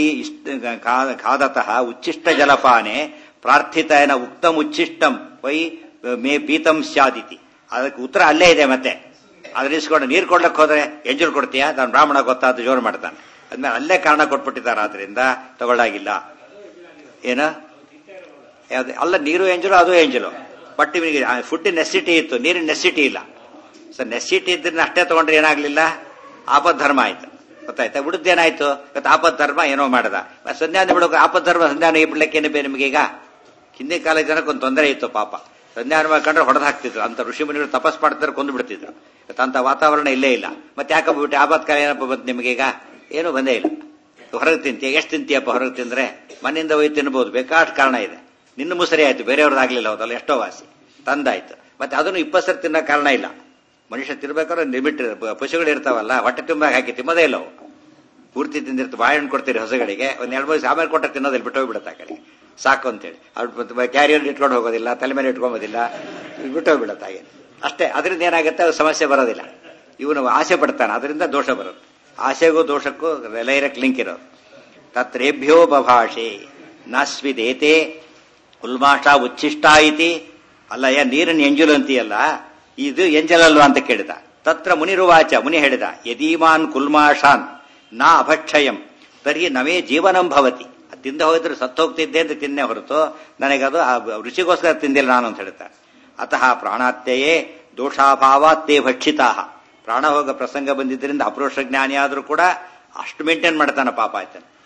ಖಾದತಃ ಉಚ್ಚಿಷ್ಟ ಜಲಪಾನೆ ಪ್ರಾರ್ಥಿತನ ಉಕ್ತಂ ಉಚ್ಚಿಷ್ಟಂ ವೈ ಮೇ ಪೀತಂ ಸ್ಯಾದಿತಿ. ಅದಕ್ಕೆ ಉತ್ತರ ಅಲ್ಲೇ ಇದೆ. ಮತ್ತೆ ಅದ್ರ ಇಸ್ಕೊಂಡು ನೀರು ಕೊಡ್ಲಕ್ಕೆ ಹೋದ್ರೆ ಎಂಜಲ್ ಕೊಡ್ತೀಯಾ, ನಾನು ಬ್ರಾಹ್ಮಣ ಗೊತ್ತಾದ ಜೋರು ಮಾಡ್ತಾನೆ. ಅದ್ಮೇಲೆ ಅಲ್ಲೇ ಕಾರಣ ಕೊಟ್ಬಿಟ್ಟಿದ್ದಾರೆ, ಆದ್ರಿಂದ ತಗೊಳ್ಳಾಗಿಲ್ಲ. ಏನ ಅಲ್ಲ, ನೀರು ಎಂಜಲು ಅದು ಎಂಜಲು. ಬಟ್ ಇವನಿಗೆ ಫುಡ್ ನೆಸಿಟಿ ಇತ್ತು, ನೀರಿನ ನೆಸಿಟಿ ಇಲ್ಲ. ಸೊ ನೆಸಿಟಿ ಇದ್ರೆ ಅಷ್ಟೇ ತಗೊಂಡ್ರೆ ಏನಾಗ್ಲಿಲ್ಲ, ಆಪತ್ ಧರ್ಮ ಆಯ್ತು. ಗೊತ್ತಾಯ್ತಾ? ಉಳಿದೇನಾಯ್ತು, ಇವತ್ತು ಆಪತ್ ಧರ್ಮ ಏನೋ ಮಾಡದ. ಸಂಧ್ಯಾನ ಬಿಡೋಕೆ ಆಪತ್ ಧರ್ಮ ಸಂಧ್ಯಾನ ಬಿಡ್ಲಿಕ್ಕೆ ಏನೇ ನಿಮಗೆ. ಈಗ ಹಿಂದಿನ ಕಾಲ ಜನಕ್ಕೆ ಒಂದು ತೊಂದರೆ ಇತ್ತು ಪಾಪ. ಸಂಧ್ಯಾನ ಕಂಡ್ರೆ ಹೊಡೆದು ಹಾಕ್ತಿದ್ರು. ಅಂತ ಋಷಿ ಮುನಿಗಳು ತಪಸ್ ಮಾಡ್ತಾರೆ, ಕೊಂದು ಬಿಡ್ತಿದ್ರು. ಅಂತ ವಾತಾವರಣ ಇಲ್ಲೇ ಇಲ್ಲ. ಮತ್ತೆ ಯಾಕಪ್ಪ ಬಿಟ್ಟು ಆಪತ್ ಕಾಲ ಏನಪ್ಪ ಬಂತು ನಿಮಗೀಗ? ಏನೂ ಬಂದೇ ಇಲ್ಲ. ಹೊರಗೆ ತಿಂತೀಯ, ಎಷ್ಟು ತಿಂತೀಯಪ್ಪ ಹೊರಗೆ ತಿಂದ್ರೆ? ಮನೆಯಿಂದ ಹೋಗಿ ತಿನ್ಬಹುದು, ಬೇಕಾಷ್ಟು ಕಾರಣ ಇದೆ. ನಿನ್ನ ಮುಸರಿ ಆಯ್ತು, ಬೇರೆಯವ್ರದ್ದಾಗ್ಲಿಲ್ಲ, ಹೌದಲ್ಲ, ಎಷ್ಟೋ ವಾಸಿ ತಂದಾಯ್ತು. ಮತ್ತೆ ಅದನ್ನು 20 ಸರಿ ತಿನ್ನೋ ಕಾರಣ ಇಲ್ಲ. ಮನುಷ್ಯ ತಿನ್ಬೇಕಾದ್ರೆ ಲಿಮಿಟ್. ಪಶುಗಳು ಇರ್ತಾವಲ್ಲ, ಹೊಟ್ಟೆ ತುಂಬಾಗ ಹಾಕಿ ತಿನ್ನೋದೇ ಇಲ್ಲ ಅವು. ಪೂರ್ತಿ ತಿಂದಿರ್ತು. ಬಾಳೆಹಣ್ಣು ಕೊಡ್ತೀರಿ ಹೊಸಗಳಿಗೆ, ಒಂದ್ 2-3 ಆಮೇಲೆ ಕೊಟ್ಟರೆ ತಿನ್ನೋದಿಲ್ಲ, ಬಿಟ್ಟು ಹೋಗ್ಬಿಡುತ್ತೆ ಆ ಕಡೆ, ಸಾಕು ಅಂತೇಳಿ. ಅವ್ರು ಕ್ಯಾರಿಯರ್ ಇಟ್ಕೊಂಡು ಹೋಗೋದಿಲ್ಲ, ತಲೆ ಮೇಲೆ ಇಟ್ಕೊಂಬೋದಿಲ್ಲ, ಬಿಟ್ಟು ಹೋಗ್ಬಿಡುತ್ತೆ ಹಾಗೆ ಅಷ್ಟೇ. ಅದರಿಂದ ಏನಾಗುತ್ತೆ, ಅದು ಸಮಸ್ಯೆ ಬರೋದಿಲ್ಲ. ಇವನು ಆಸೆ ಪಡ್ತಾನೆ, ಅದರಿಂದ ದೋಷ ಬರುತ್ತೆ. ಆಸೆಗೂ ದೋಷಕ್ಕೂ ಲೈರಕ್ ಲಿಂಕ್ ಇರೋದು. ತತ್ರೇಭ್ಯೋ ಬಭಾಷೆ ನಾಸ್ವಿದೇತೆ ಉಲ್ಮಾಷ ಉಚ್ಚಿಷ್ಟ ಐತಿ. ಅಲ್ಲಯ್ಯ, ನೀರನ್ನು ಎಂಜಲು ಅಂತೀಯಲ್ಲ, ಇದು ಎಂಜಲಲ್ವಾ ಅಂತ ಕೇಳಿದ. ತತ್ರ ಮುನಿರುವಾಚ, ಮುನಿ ಹೇಳಿದ, ಯದೀಮಾನ್ ಕುಲ್ಮಾಷಾನ್ ನಾ ಅಭಕ್ಷಯಂ ತರ್ಹಿ ನಮೇ ಜೀವನಂ ಭವತಿ. ತಿಂದ ಹೋಗಿದ್ರೆ ಸತ್ತೋಗ್ತಿದ್ದೆ ಅಂತ ತಿನ್ನೆ ಹೊರತು ನನಗದು ರುಚಿಗೋಸ್ಕರ ತಿಂದಿಲ್ಲ ನಾನು ಅಂತ ಹೇಳ್ತಾರೆ. ಅತಃ ಪ್ರಾಣಾತ್ಯಯೇ ದೋಷಾಭಾವಾತ್ತೇ ಭಕ್ಷಿತಾ. ಪ್ರಾಣ ಹೋಗ ಪ್ರಸಂಗ ಬಂದಿದ್ದರಿಂದ ಅಪರೋಕ್ಷ ಜ್ಞಾನಿ ಆದ್ರೂ ಕೂಡ ಅಷ್ಟು ಮೇಂಟೈನ್ ಮಾಡ್ತಾನೆ ಪಾಪ ಆಯ್ತಾನೆ.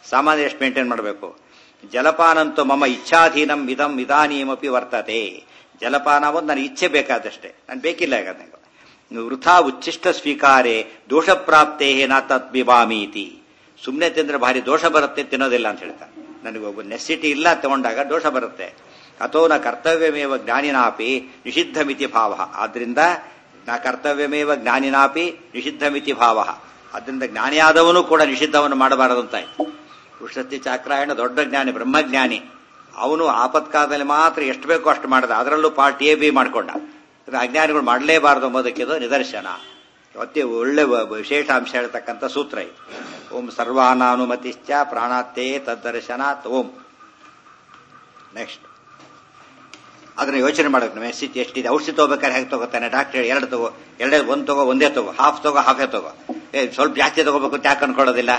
ಸಾಮಾನ್ಯ ಎಷ್ಟು ಮೇಂಟೈನ್ ಮಾಡಬೇಕು? ಜಲಪಾನಂತೂ ಮಮ ಇಚ್ಛಾಧೀನಂ ಇದಂ ಇದಾನೀಮಪಿ ವರ್ತತೆ. ಜಲಪಾನ ಒಂದು ನನಗೆ ಇಚ್ಛೆ ಬೇಕಾದಷ್ಟೇ, ನಾನು ಬೇಕಿಲ್ಲ. ಈಗ ವೃಥಾ ಉಚ್ಚಿಷ್ಟ ಸ್ವೀಕಾರೆ ದೋಷ ಪ್ರಾಪ್ತೇ ನ ತತ್ಬಿಭಾಮೀತಿ. ಸುಮ್ಮನೆ ತಿಂದ್ರೆ ಭಾರಿ ದೋಷ ಬರುತ್ತೆ, ತಿನ್ನೋದಿಲ್ಲ ಅಂತ ಹೇಳ್ತಾರೆ. ನನಗೆ ಒಬ್ಬ ನೆಸಿಟಿ ಇಲ್ಲ ತಗೊಂಡಾಗ ದೋಷ ಬರುತ್ತೆ. ಅಥೋ ನ ಕರ್ತವ್ಯಮೇವ ಜ್ಞಾನಿನಾಪಿ ನಿಷಿದ್ಧಮಿತಿ ಭಾವ. ಆದ್ರಿಂದ ನ ಕರ್ತವ್ಯಮೇವ ಜ್ಞಾನಿನಾಪಿ ನಿಷಿದ್ಧಮಿತಿ ಭಾವ. ಆದ್ರಿಂದ ಜ್ಞಾನಿಯಾದವನು ಕೂಡ ನಿಷಿದ್ಧವನ್ನು ಮಾಡಬಾರದು ಅಂತಾಯ್ತು. ಉಷತಿ ಚಾಕ್ರಾಯಣ ದೊಡ್ಡ ಜ್ಞಾನಿ, ಬ್ರಹ್ಮಜ್ಞಾನಿ. ಅವನು ಆಪತ್ಕಾಲದಲ್ಲಿ ಮಾತ್ರ ಎಷ್ಟು ಬೇಕೋ ಅಷ್ಟು ಮಾಡಿದ, ಅದರಲ್ಲೂ ಪಾರ್ಟ್ ಎ ಬಿ ಮಾಡ್ಕೊಂಡ. ಅಜ್ಞಾನಿಗಳು ಮಾಡಲೇಬಾರದು ಎಂಬುದಕ್ಕೆ ಇದು ನಿದರ್ಶನ. ಅತಿ ಒಳ್ಳೆ ವಿಶೇಷ ಅಂಶ ಹೇಳ್ತಕ್ಕಂಥ ಸೂತ್ರ ಇದು. ಓಂ ಸರ್ವಾನಾನುಮತಿಶ್ಚ ಪ್ರಾಣಾತ್ತೇ ತದ್ದರ್ಶನಾತ್ ಓಂ. ನೆಕ್ಸ್ಟ್ ಅದನ್ನ ಯೋಚನೆ ಮಾಡಬೇಕು. ನಮ್ಮ ಎಸ್ ಎಷ್ಟಿದೆ, ಔಷಧಿ ತಗೋಬೇಕಾದ್ರೆ ಹೇಗೆ ತಗೋತಾನೆ ಡಾಕ್ಟರ್? ಎರಡು ತಗೋ, ಒಂದು ತಗೋ, ಒಂದೇ ತಗೋ, ಹಾಫ್ ತಗೋ, ಹಾಫೇ ತಗೋ. ಸ್ವಲ್ಪ ಜಾಸ್ತಿ ತಗೋಬೇಕು ಅಂತ ಯಾಕೆ ಅನ್ಕೊಳ್ಳೋದಿಲ್ಲ?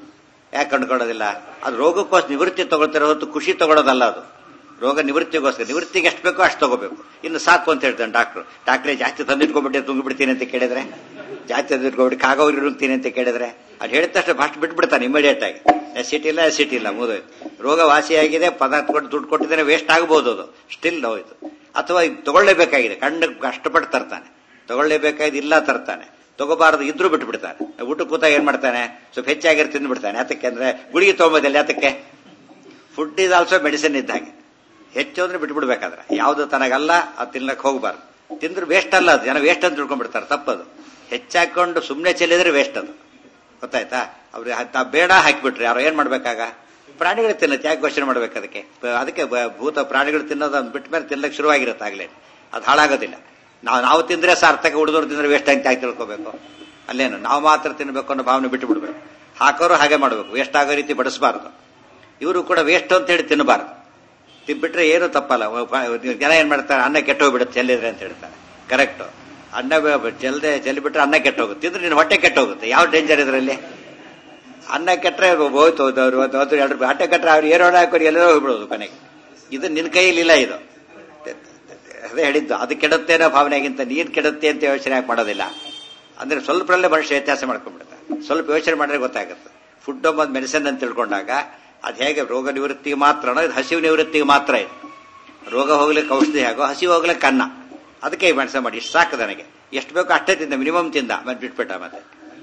ಅದು ರೋಗಕ್ಕೋಸ್ಕರ ನಿವೃತ್ತಿ ತಗೊಳ್ತಿರೋ ಹೊತ್ತು ಖುಷಿ ತಗೊಳ್ಳೋದಲ್ಲ. ಅದು ರೋಗ ನಿವೃತ್ತಿಗೋಸ್ಕರ. ನಿವೃತ್ತಿಗೆ ಎಷ್ಟು ಬೇಕೋ ಅಷ್ಟು ತಗೋಬೇಕು. ಇನ್ನು ಸಾಕು ಅಂತ ಹೇಳ್ತಾನೆ ಡಾಕ್ಟ್ರೇ ಜಾಸ್ತಿ ತಂದಿಟ್ಕೊಂಡ್ಬಿಟ್ಟೆ ತುಂಗಿಬಿಡ್ತೀನಿ ಅಂತ ಕೇಳಿದ್ರೆ, ಜಾಸ್ತಿ ತಂದಿಟ್ಕೊಂಡ್ಬಿಟ್ಟು ಕಾಗೋಗಿ ರುಗ್ತೀನಿ ಅಂತ ಕೇಳಿದ್ರೆ, ಅದು ಹೇಳಿದ ತಕ್ಷಣ ಫಸ್ಟ್ ಬಿಟ್ಬಿಡ್ತಾನೆ ಇಮಿಡಿಯೇಟ್ ಆಗಿ. ಎಸಿಟ್ ಇಲ್ಲ ಮುಗಿದೋಯ್ತು. ರೋಗ ವಾಸಿಯಾಗಿದೆ, ಪದಾರ್ಥ ಕೊಟ್ಟು ದುಡ್ಡು ಕೊಟ್ಟಿದ್ದೇನೆ, ವೇಸ್ಟ್ ಆಗಬಹುದು. ಅದು ಸ್ಟಿಲ್ ಹೋಯ್ತು. ಅಥವಾ ತಗೊಳ್ಳೇಬೇಕಾಗಿದೆ, ಕಣ್ಣು ಕಷ್ಟಪಟ್ಟು ತರ್ತಾನೆ. ತಗೊಳ್ಳೇಬೇಕಾಗಿದೆ, ಇಲ್ಲ ತರ್ತಾನೆ. ತಗೋಬಾರದು ಇದ್ರೂ ಬಿಟ್ಬಿಡ್ತಾನೆ. ಊಟ ಕೂತಾಗ ಏನ್ ಮಾಡ್ತಾನೆ? ಸ್ವಲ್ಪ ಹೆಚ್ಚಾಗಿರ್ ತಿಂದ್ಬಿಡ್ತಾನೆ. ಯಾತಕ್ಕೆ ಅಂದ್ರೆ ಗುಳಿಗೆ ತಗೊಂಬೋದಿಲ್ಲ. ಯಾತಕ್ಕೆ? ಫುಡ್ ಈಸ್ ಆಲ್ಸೋ ಮೆಡಿಸಿನ್ ಇದ್ದಾಗೆ. ಹೆಚ್ಚು ಅಂದ್ರೆ ಬಿಟ್ಬಿಡ್ಬೇಕಾದ್ರೆ ಯಾವ್ದು ತನಗಲ್ಲ ಅದು ತಿನ್ನಕ್ ಹೋಗ್ಬಾರ್ದು. ತಿಂದ್ರೆ ವೇಸ್ಟ್ ಅಲ್ಲ, ಅದು ಜನ ವೇಸ್ಟ್ ಅಂತ ತಿಳ್ಕೊಂಡ್ಬಿಡ್ತಾರೆ. ತಪ್ಪದು. ಹೆಚ್ಚಾಕೊಂಡು ಸುಮ್ಮನೆ ಚೆಲ್ಲಿದ್ರೆ ವೇಸ್ಟ್. ಅದು ಗೊತ್ತಾಯ್ತಾ? ಅವ್ರಿಗೆ ಬೇಡ ಹಾಕಿಬಿಟ್ರೆ ಯಾರೋ ಏನ್ ಮಾಡ್ಬೇಕಾಗ? ಪ್ರಾಣಿಗಳು ತಿನ್ನತ್ತೆ, ಯಾಕೆ ಘೋಷಣೆ ಮಾಡ್ಬೇಕು? ಅದಕ್ಕೆ ಭೂತ ಪ್ರಾಣಿಗಳು ತಿನ್ನೋದು ಬಿಟ್ಟ ಮೇಲೆ ತಿನ್ನಕ್ಕೆ ಶುರುವಾಗಿರುತ್ತೆ ಆಗ್ಲೇ. ಅದು ಹಾಳಾಗೋದಿಲ್ಲ. ನಾವು ತಿಂದ್ರೆ ಸಾರ್ಥಕ, ಉಳಿದವ್ರು ತಿಂದ್ರೆ ವೇಸ್ಟ್ ಅಂತ ಯಾಕೆ ತಿಳ್ಕೋಬೇಕು? ಅಲ್ಲೇನು ನಾವು ಮಾತ್ರ ತಿನ್ಬೇಕು ಅನ್ನೋ ಭಾವನೆ ಬಿಟ್ಟು ಬಿಡ್ಬೇಕು. ಹಾಕೋರು ಹಾಗೆ ಮಾಡ್ಬೇಕು, ವೇಸ್ಟ್ ಆಗೋ ರೀತಿ ಬಡಿಸಬಾರ್ದು. ಇವರು ಕೂಡ ವೇಸ್ಟ್ ಅಂತ ಹೇಳಿ ತಿನ್ನಬಾರ್ದು. ತಿನ್ಬಿಟ್ರೆ ಏನು ತಪ್ಪಲ್ಲ. ಜನ ಏನ್ ಮಾಡ್ತಾರೆ? ಅನ್ನ ಕೆಟ್ಟೋಗ್ಬಿಡುತ್ತೆ ಚೆಲ್ಲಿದ್ರೆ ಅಂತ ಹೇಳ್ತಾರೆ. ಕರೆಕ್ಟ್. ಅನ್ನ ಚೆಲ್ಲಿಬಿಟ್ರೆ ಅನ್ನ ಕೆಟ್ಟೋಗುತ್ತೆ. ತಿಂದ್ರೆ ನಿನ್ನ ಹೊಟ್ಟೆ ಕೆಟ್ಟೋಗುತ್ತೆ. ಯಾವ ಡೇಂಜರ್ ಇದರಲ್ಲಿ? ಅನ್ನ ಕೆಟ್ಟರೆ ಹೋಯ್ತು, ಹೊಟ್ಟೆ ಕೆಟ್ಟರೆ ಅವ್ರು ಏರೋಣ ಹಾಕೋರು ಎಲ್ಲರೂ ಹೋಗ್ಬಿಡೋದು ಕೊನೆಗೆ. ಇದು ನಿನ್ನ ಕೈಯಲ್ಲಿ ಇಲ್ಲ. ಇದು ಅದೇ ಹೇಳಿದ್ದು, ಅದು ಕೆಡುತ್ತೇನೋ ಭಾವನೆಗಿಂತ ನೀನ್ ಕೆಡುತ್ತೆ ಅಂತ ಯೋಚನೆ ಯಾಕೆ ಮಾಡೋದಿಲ್ಲ? ಅಂದ್ರೆ ಸ್ವಲ್ಪರಲ್ಲೇ ಮನುಷ್ಯ ವ್ಯತ್ಯಾಸ ಮಾಡ್ಕೊಂಡ್ಬಿಡ್ತಾರೆ. ಸ್ವಲ್ಪ ಯೋಚನೆ ಮಾಡಿದ್ರೆ ಗೊತ್ತಾಗುತ್ತೆ. ಫುಡ್ ಒಂದು ಮೆಡಿಸಿನ್ ಅಂತ ತಿಳ್ಕೊಂಡಾಗ ಅದು ಹೇಗೆ ರೋಗ ನಿವೃತ್ತಿಗೆ ಮಾತ್ರನೋ, ಇದು ಹಸಿವು ನಿವೃತ್ತಿಗೆ ಮಾತ್ರ. ಇದು ರೋಗ ಹೋಗ್ಲಿಕ್ಕೆ ಔಷಧಿ ಆಗೋ, ಹಸಿವು ಹೋಗ್ಲಿಕ್ಕೆ ಅನ್ನ. ಅದಕ್ಕೆ ಮೆಣಸ ಮಾಡಿ ಇಷ್ಟು ಸಾಕು ನನಗೆ, ಎಷ್ಟು ಬೇಕೋ ಅಷ್ಟೇ ತಿಂದ, ಮಿನಿಮಮ್ ತಿಂದ, ಮತ್ತೆ ಬಿಟ್ಬಿಟ್ಟ. ಮತ್ತೆ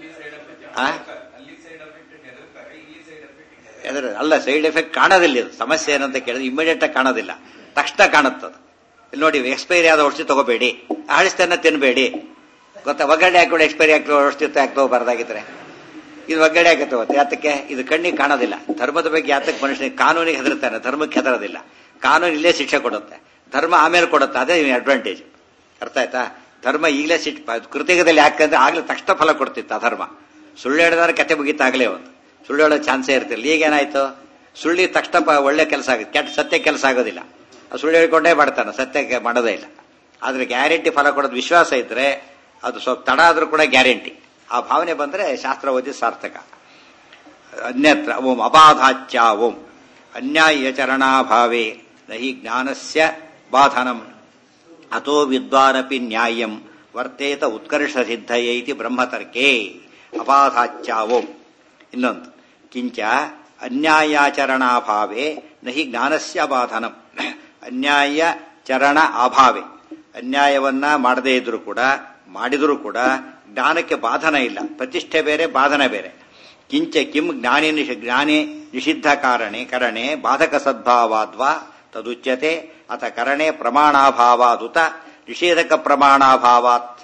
ಅಲ್ಲ, ಸೈಡ್ ಎಫೆಕ್ಟ್ ಕಾಣೋದಿಲ್ಲ. ಇದು ಸಮಸ್ಯೆ ಏನಂತ ಕೇಳಿದ್ರೆ ಇಮಿಡಿಯೇಟ್ ಆಗಿ ಕಾಣೋದಿಲ್ಲ, ತಕ್ಷಣ ಕಾಣುತ್ತದು. ಇಲ್ಲಿ ನೋಡಿ, ಎಕ್ಸ್ಪೈರಿ ಆದ ಔಷಧಿ ತಗೋಬೇಡಿ, ಹಳಸ್ತನ್ನ ತಿನ್ಬೇಡಿ. ಗೊತ್ತಾ? ಒಗ್ಗರಣೆ ಹಾಕೊಂಡು ಎಕ್ಸ್ಪೈರಿ ಹಾಕೋ ಔಷಧಿ ಹಾಕಿ ತಗೋಬಾರ್ದಾಗಿದ್ರೆ ಇದು ಒಗ್ಗರಣೆ ಹಾಕಿ ತಗೋತೆ. ಯಾತಕ್ಕೆ? ಇದು ಕಣ್ಣಿಗೆ ಕಾಣೋದಿಲ್ಲ. ಧರ್ಮದ ಬಗ್ಗೆ ಯಾತಕ್ಕೆ ಮನುಷ್ಯನಿಗೆ ಕಾನೂನಿಗೆ ಹೆದರ್ತಾನೆ, ಧರ್ಮಕ್ಕೆ ಹೆದರೋದಿಲ್ಲ. ಕಾನೂನು ಇಲ್ಲೇ ಶಿಕ್ಷೆ ಕೊಡುತ್ತೆ, ಧರ್ಮ ಆಮೇಲೆ ಕೊಡುತ್ತೆ. ಅದೇ ಅಡ್ವಾಂಟೇಜ್. ಅರ್ಥ ಆಯ್ತಾ? ಧರ್ಮ ಈಗಲೇ ಕೃತಿಕದಲ್ಲಿ ಯಾಕಂದ್ರೆ ಆಗ್ಲೇ ತಕ್ಷಣ ಫಲ ಕೊಡ್ತಿತ್ತು. ಆ ಧರ್ಮ ಸುಳ್ಳು ಹೇಳಿದ್ರೆ ಕತೆ ಮುಗಿತಾಗಲೇ ಒಂದು ಸುಳ್ಳು ಹೇಳೋ ಚಾನ್ಸೇ ಇರ್ತಿಲ್ಲ. ಈಗೇನಾಯ್ತು? ಸುಳ್ಳಿ ತಕ್ಷಣ ಒಳ್ಳೆ ಕೆಲಸ ಆಗುತ್ತೆ, ಕೆಟ್ಟ ಸತ್ಯ ಕೆಲಸ ಆಗೋದಿಲ್ಲ. ಸುಳ್ಳು ಹೇಳ್ಕೊಂಡೇ ಮಾಡ್ತಾನೆ, ಸತ್ಯಕ್ಕೆ ಮಾಡೋದೇ ಇಲ್ಲ. ಆದ್ರೆ ಗ್ಯಾರಂಟಿ ಫಲ ಕೊಡೋದು ವಿಶ್ವಾಸ ಇದ್ರೆ ಅದು ಸ್ವಲ್ಪ ತಡ ಆದ್ರೂ ಕೂಡ ಗ್ಯಾರಂಟಿ. ಆ ಭಾವನೆ ಬಂದ್ರೆ ಶಾಸ್ತ್ರ ಓದಿ ಸಾರ್ಥಕ. ಅನ್ಯತ್ರ ಓಂ ಅಬಾಧಾಚ್ಯ ಓಂ ಅನ್ಯಾಯಚರಣಾಭಾವೇ ನಹಿ ಜ್ಞಾನಸ್ಯ ಬಾಧನಂ ಅಥೋ ವಿದ್ವಾನಪಿ ನ್ಯಾಯಂ ವರ್ತೇತ ಉತ್ಕರ್ಷ ಸಿದ್ಧಯೈತಿ ಬ್ರಹ್ಮತರ್ಕೇ. ಅಬಾಧಾಚ್ಯ ಓಂ. ಇನ್ನೊಂದು ಕಿಂಚ ಅನ್ಯಾಯಾಚರಣಾಭಾವೇ ನಹಿ ಜ್ಞಾನಸ್ಯ ಬಾಧನಂ. ಅನ್ಯಾಯ ಚರಣ ಅಭಾವೆ, ಅನ್ಯಾಯವನ್ನ ಮಾಡದೇ ಇದ್ರು ಕೂಡ, ಮಾಡಿದರೂ ಕೂಡ ಜ್ಞಾನಕ್ಕೆ ಬಾಧನ ಇಲ್ಲ. ಪ್ರತಿಷ್ಠೆ ಬೇರೆ, ಬಾಧನ ಬೇರೆ. ಕಿಂಚ ಕಿಂ ಜ್ಞಾನಿ ನಿಷಿದ್ಧ ಕರಣೆ ಬಾಧಕ ಸದ್ಭಾವಾದ್ವಾ ತದುಚ್ಯತೆ ಅಥ ಕರಣೆ ಪ್ರಮಾಣಾಭಾವಾದುತ ನಿಷೇಧಕ ಪ್ರಮಾಣಾಭಾವಾತ್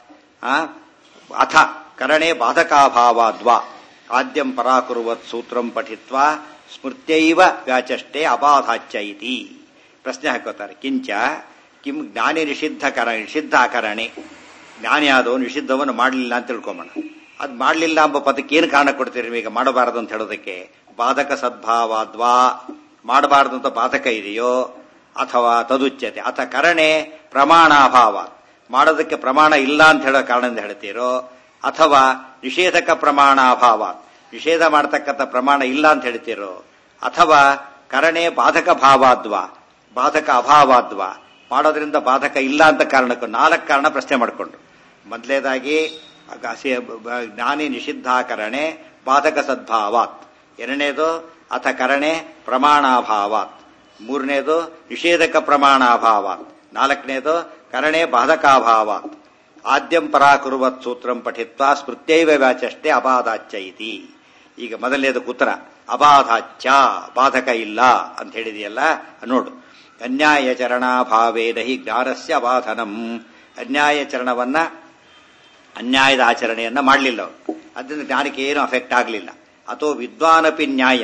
ಅಥ ಕರಣೆ ಬಾಧಕಾಭಾವಾದ್ವಾ ಆದ್ಯಂ ಪರಾಕುರುವತ್ ಸೂತ್ರಂ ಪಠಿತ್ವಾ ಸ್ಮೃತ್ಯೈವ ವ್ಯಾಚಷ್ಟೇ ಅಬಾಧಾಚ್ಯ ಇತಿ. ಪ್ರಶ್ನೆ ಹಾಕೋತಾರೆ. ಕಿಂಚ ಕಿಂ ಜ್ಞಾನಿ ನಿಷಿದ್ಧಾಕರಣೆ, ಜ್ಞಾನಿ ಆದವನು ನಿಷಿದ್ಧವನ್ನು ಮಾಡಲಿಲ್ಲ ಅಂತ ತಿಳ್ಕೊಂಬೋಣ. ಅದು ಮಾಡಲಿಲ್ಲ ಎಂಬ ಪದಕ್ಕೆ ಏನು ಕಾರಣ ಕೊಡ್ತೀರಿ ಈಗ ಮಾಡಬಾರದು ಅಂತ ಹೇಳೋದಕ್ಕೆ? ಬಾಧಕ ಸದ್ಭಾವಾದ್ವಾ, ಮಾಡಬಾರದು ಅಂತ ಬಾಧಕ ಇದೆಯೋ, ಅಥವಾ ತದುಚ್ಯತೆ ಅಥ ಕರಣೆ ಪ್ರಮಾಣಾಭಾವ, ಮಾಡೋದಕ್ಕೆ ಪ್ರಮಾಣ ಇಲ್ಲ ಅಂತ ಹೇಳೋ ಕಾರಣದಿಂದ ಹೇಳ್ತೀರೋ, ಅಥವಾ ನಿಷೇಧಕ ಪ್ರಮಾಣಾಭಾವ, ನಿಷೇಧ ಮಾಡತಕ್ಕಂಥ ಪ್ರಮಾಣ ಇಲ್ಲ ಅಂತ ಹೇಳ್ತೀರೋ, ಅಥವಾ ಕರಣೆ ಬಾಧಕ ಭಾವಾದ್ವಾ, ಬಾಧಕ ಅಭಾವಾದ್ವಾ, ಮಾಡೋದ್ರಿಂದ ಬಾಧಕ ಇಲ್ಲ ಅಂತ ಕಾರಣಕ್ಕೂ 4 ಕಾರಣ ಪ್ರಶ್ನೆ ಮಾಡಿಕೊಂಡ್ರು. ಮೊದಲೇದಾಗಿ ಜ್ಞಾನಿ ನಿಷಿದ್ಧಾಕರಣೆ ಬಾಧಕ ಸದ್ಭಾವಾತ್, ಎರಡನೇದು ಅಥ ಕರಣೆ ಪ್ರಮಾಣಾಭಾವಾತ್. ಮೂರನೇದು ನಿಷೇಧಕ ಪ್ರಮಾಣಾಭಾವಾತ್. ನಾಲ್ಕನೇದು ಕರಣೆ ಬಾಧಕಾಭಾವಾತ್. ಆದ್ಯಂ ಪರಾಕುರುವತ್ ಸೂತ್ರಂ ಪಠಿತ್ವಾ ಸ್ಮೃತ್ಯೈವ ವ್ಯಾಚಷ್ಟೇ ಅಬಾಧಾಚ್ಯ ಇತಿ. ಈಗ ಮೊದಲನೇದು ಉತ್ತರ ಅಬಾಧಾಚ್ಯ, ಬಾಧಕ ಇಲ್ಲ ಅಂತ ಹೇಳಿದೆಯಲ್ಲ ನೋಡು. ಅನ್ಯಾಯಚರಣಾಭಾವೇನ ಹಿ ಜ್ಞಾನಸ್ಯ ಅಬಾಧನಂ. ಅನ್ಯಾಯಚರಣವನ್ನ, ಅನ್ಯಾಯದ ಆಚರಣೆಯನ್ನ ಮಾಡಲಿಲ್ಲ ಅವರು, ಅದರಿಂದ ಜ್ಞಾನಕ್ಕೆ ಏನು ಅಫೆಕ್ಟ್ ಆಗಲಿಲ್ಲ. ಅಥೋ ವಿದ್ವಾನಪಿ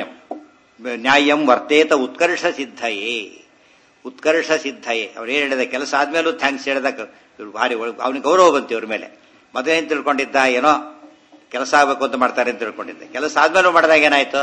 ನ್ಯಾಯಂ ವರ್ತೇತ ಉತ್ಕರ್ಷ ಸಿದ್ಧಯೇ. ಉತ್ಕರ್ಷ ಸಿದ್ಧಯೇ ಅವ್ರೇನು ಹೇಳಿದ, ಕೆಲಸ ಆದ್ಮೇಲೂ ಥ್ಯಾಂಕ್ಸ್ ಹೇಳಿದ ಭಾರಿ ಅವನಿಗೆ ಗೌರವ ಬಂತು ಇವ್ರ ಮೇಲೆ. ಮೊದಲೇನು ತಿಳ್ಕೊಂಡಿದ್ದ, ಏನೋ ಕೆಲಸ ಆಗಬೇಕು ಅಂತ ಮಾಡ್ತಾರೆ ಅಂತ ತಿಳ್ಕೊಂಡಿದ್ದೆ. ಕೆಲಸ ಆದ್ಮೇಲೂ ಮಾಡಿದಾಗ ಏನಾಯ್ತು,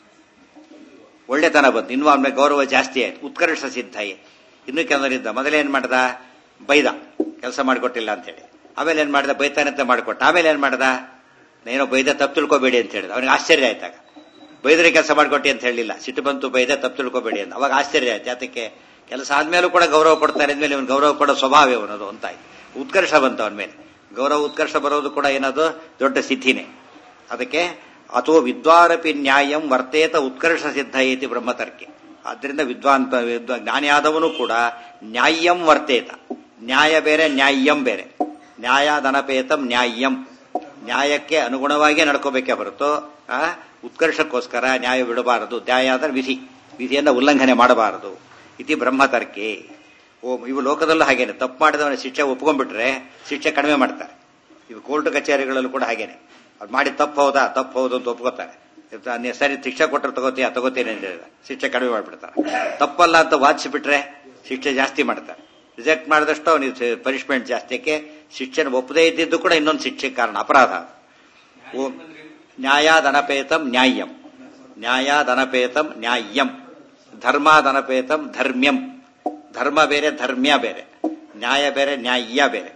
ಒಳ್ಳೆತನ ಬಂತು, ಇನ್ನೂ ಅವನ ಗೌರವ ಜಾಸ್ತಿ ಆಯ್ತು. ಉತ್ಕರ್ಷ ಸಿದ್ಧಯೇ. ಇನ್ನೂ ಕೆಲವರಿದ್ದ, ಮೊದಲೇನ್ ಮಾಡ್ದ, ಬೈದ, ಕೆಲಸ ಮಾಡಿಕೊಟ್ಟಿಲ್ಲ ಅಂತ ಹೇಳಿ. ಆಮೇಲೆ ಏನ್ ಮಾಡ್ದ, ಬೈತಾನಂತೆ ಮಾಡಿಕೊಟ್ಟ. ಆಮೇಲೆ ಏನ್ ಮಾಡ್ದ, ಏನೋ ಬೈದ ತಪ್ಪು ತಿಳ್ಕೊಬೇಡಿ ಅಂತ ಹೇಳಿದ. ಅವನಿಗೆ ಆಶ್ಚರ್ಯ ಆಯ್ತಾಗ, ಬೈದ್ರೆ ಕೆಲಸ ಮಾಡಿಕೊಟ್ಟಿ ಅಂತ ಹೇಳಿಲ್ಲ, ಸಿಟ್ಟು ಬಂತು, ಬೈದ ತಪ್ಪು ತಿಳ್ಕೊಬೇಡಿ ಅಂತ. ಅವಾಗ ಆಶ್ಚರ್ಯ ಆಯ್ತು. ಯಾತಕ್ಕೆ, ಕೆಲಸ ಆದ್ಮೇಲೂ ಕೂಡ ಗೌರವ ಕೊಡ್ತಾರೆ ಅಂದ್ಮೇಲೆ ಇವನು ಗೌರವ ಕೊಡೋ ಸ್ವಭಾವ ಅವನದು ಅಂತಾಯ್ತು. ಉತ್ಕರ್ಷ ಬಂತು ಅವನ ಮೇಲೆ. ಗೌರವ ಉತ್ಕರ್ಷ ಬರೋದು ಕೂಡ ಏನದು ದೊಡ್ಡ ಸಿದ್ಧಿನೇ. ಅದಕ್ಕೆ ಅಥೋ ವಿದ್ವಾರಪಿ ನ್ಯಾಯಂ ವರ್ತೇತ ಉತ್ಕರ್ಷ ಸಿದ್ಧ ಏತಿ ಬ್ರಹ್ಮತರ್ಕೆ. ಆದ್ದರಿಂದ ಜ್ಞಾನಿಯಾದವನು ಕೂಡ ನ್ಯಾಯಂ ವರ್ತೇತ. ನ್ಯಾಯ ಬೇರೆ, ನ್ಯಾಯಂ ಬೇರೆ. ನ್ಯಾಯಾದನಪೇತಂ ನ್ಯಾಯಂ, ನ್ಯಾಯಕ್ಕೆ ಅನುಗುಣವಾಗಿ ನಡ್ಕೋಬೇಕೇ ಹೊರತು ಉತ್ಕರ್ಷಕ್ಕೋಸ್ಕರ ನ್ಯಾಯ ಬಿಡಬಾರದು. ನ್ಯಾಯ ಅಂದ್ರೆ ವಿಧಿ, ವಿಧಿಯನ್ನ ಉಲ್ಲಂಘನೆ ಮಾಡಬಾರದು. ಇತಿ ಬ್ರಹ್ಮತರ್ಕೆ. ಇವು ಲೋಕದಲ್ಲೂ ಹಾಗೇನೆ, ತಪ್ಪು ಮಾಡಿದವನ ಶಿಕ್ಷೆ ಒಪ್ಕೊಂಡ್ಬಿಟ್ರೆ ಶಿಕ್ಷೆ ಕಡಿಮೆ ಮಾಡ್ತಾರೆ. ಇವು ಕೋರ್ಟ್ ಕಚೇರಿಗಳಲ್ಲೂ ಕೂಡ ಹಾಗೇನೆ, ಅವ್ರು ಮಾಡಿ ತಪ್ಪು ಹೌದಾ, ತಪ್ಪು ಹೌದು ಅಂತ ಒಪ್ಕೋತಾರೆ. ಸರಿ ಶಿಕ್ಷೆ ಕೊಟ್ಟರೆ ತಗೋತೀನಿ ಅಂತ ಹೇಳಿದ, ಶಿಕ್ಷೆ ಕಡಿಮೆ ಮಾಡಿಬಿಡ್ತಾರೆ. ತಪ್ಪಲ್ಲ ಅಂತ ವಾದಿಸಿಬಿಟ್ರೆ ಶಿಕ್ಷೆ ಜಾಸ್ತಿ ಮಾಡ್ತಾರೆ. ರಿಜೆಕ್ಟ್ ಮಾಡಿದಷ್ಟು ಅವನಿಗೆ ಪನಿಷ್ಮೆಂಟ್ ಜಾಸ್ತಿ. ಯಾಕೆ, ಶಿಕ್ಷೆನ ಒಪ್ಪದೇ ಇದ್ದಿದ್ದು ಕೂಡ ಇನ್ನೊಂದು ಶಿಕ್ಷೆ ಕಾರಣ, ಅಪರಾಧ. ಓಂ ನ್ಯಾಯಾದನಪೇತಂ ನ್ಯಾಯಂ, ನ್ಯಾಯಾದನಪೇತಂ ನ್ಯಾಯಂ, ಧರ್ಮಾದನಪೇತಂ ಧರ್ಮ್ಯಂ. ಧರ್ಮ ಬೇರೆ, ಧರ್ಮ್ಯ ಬೇರೆ, ನ್ಯಾಯ ಬೇರೆ, ನ್ಯಾಯ ಬೇರೆ.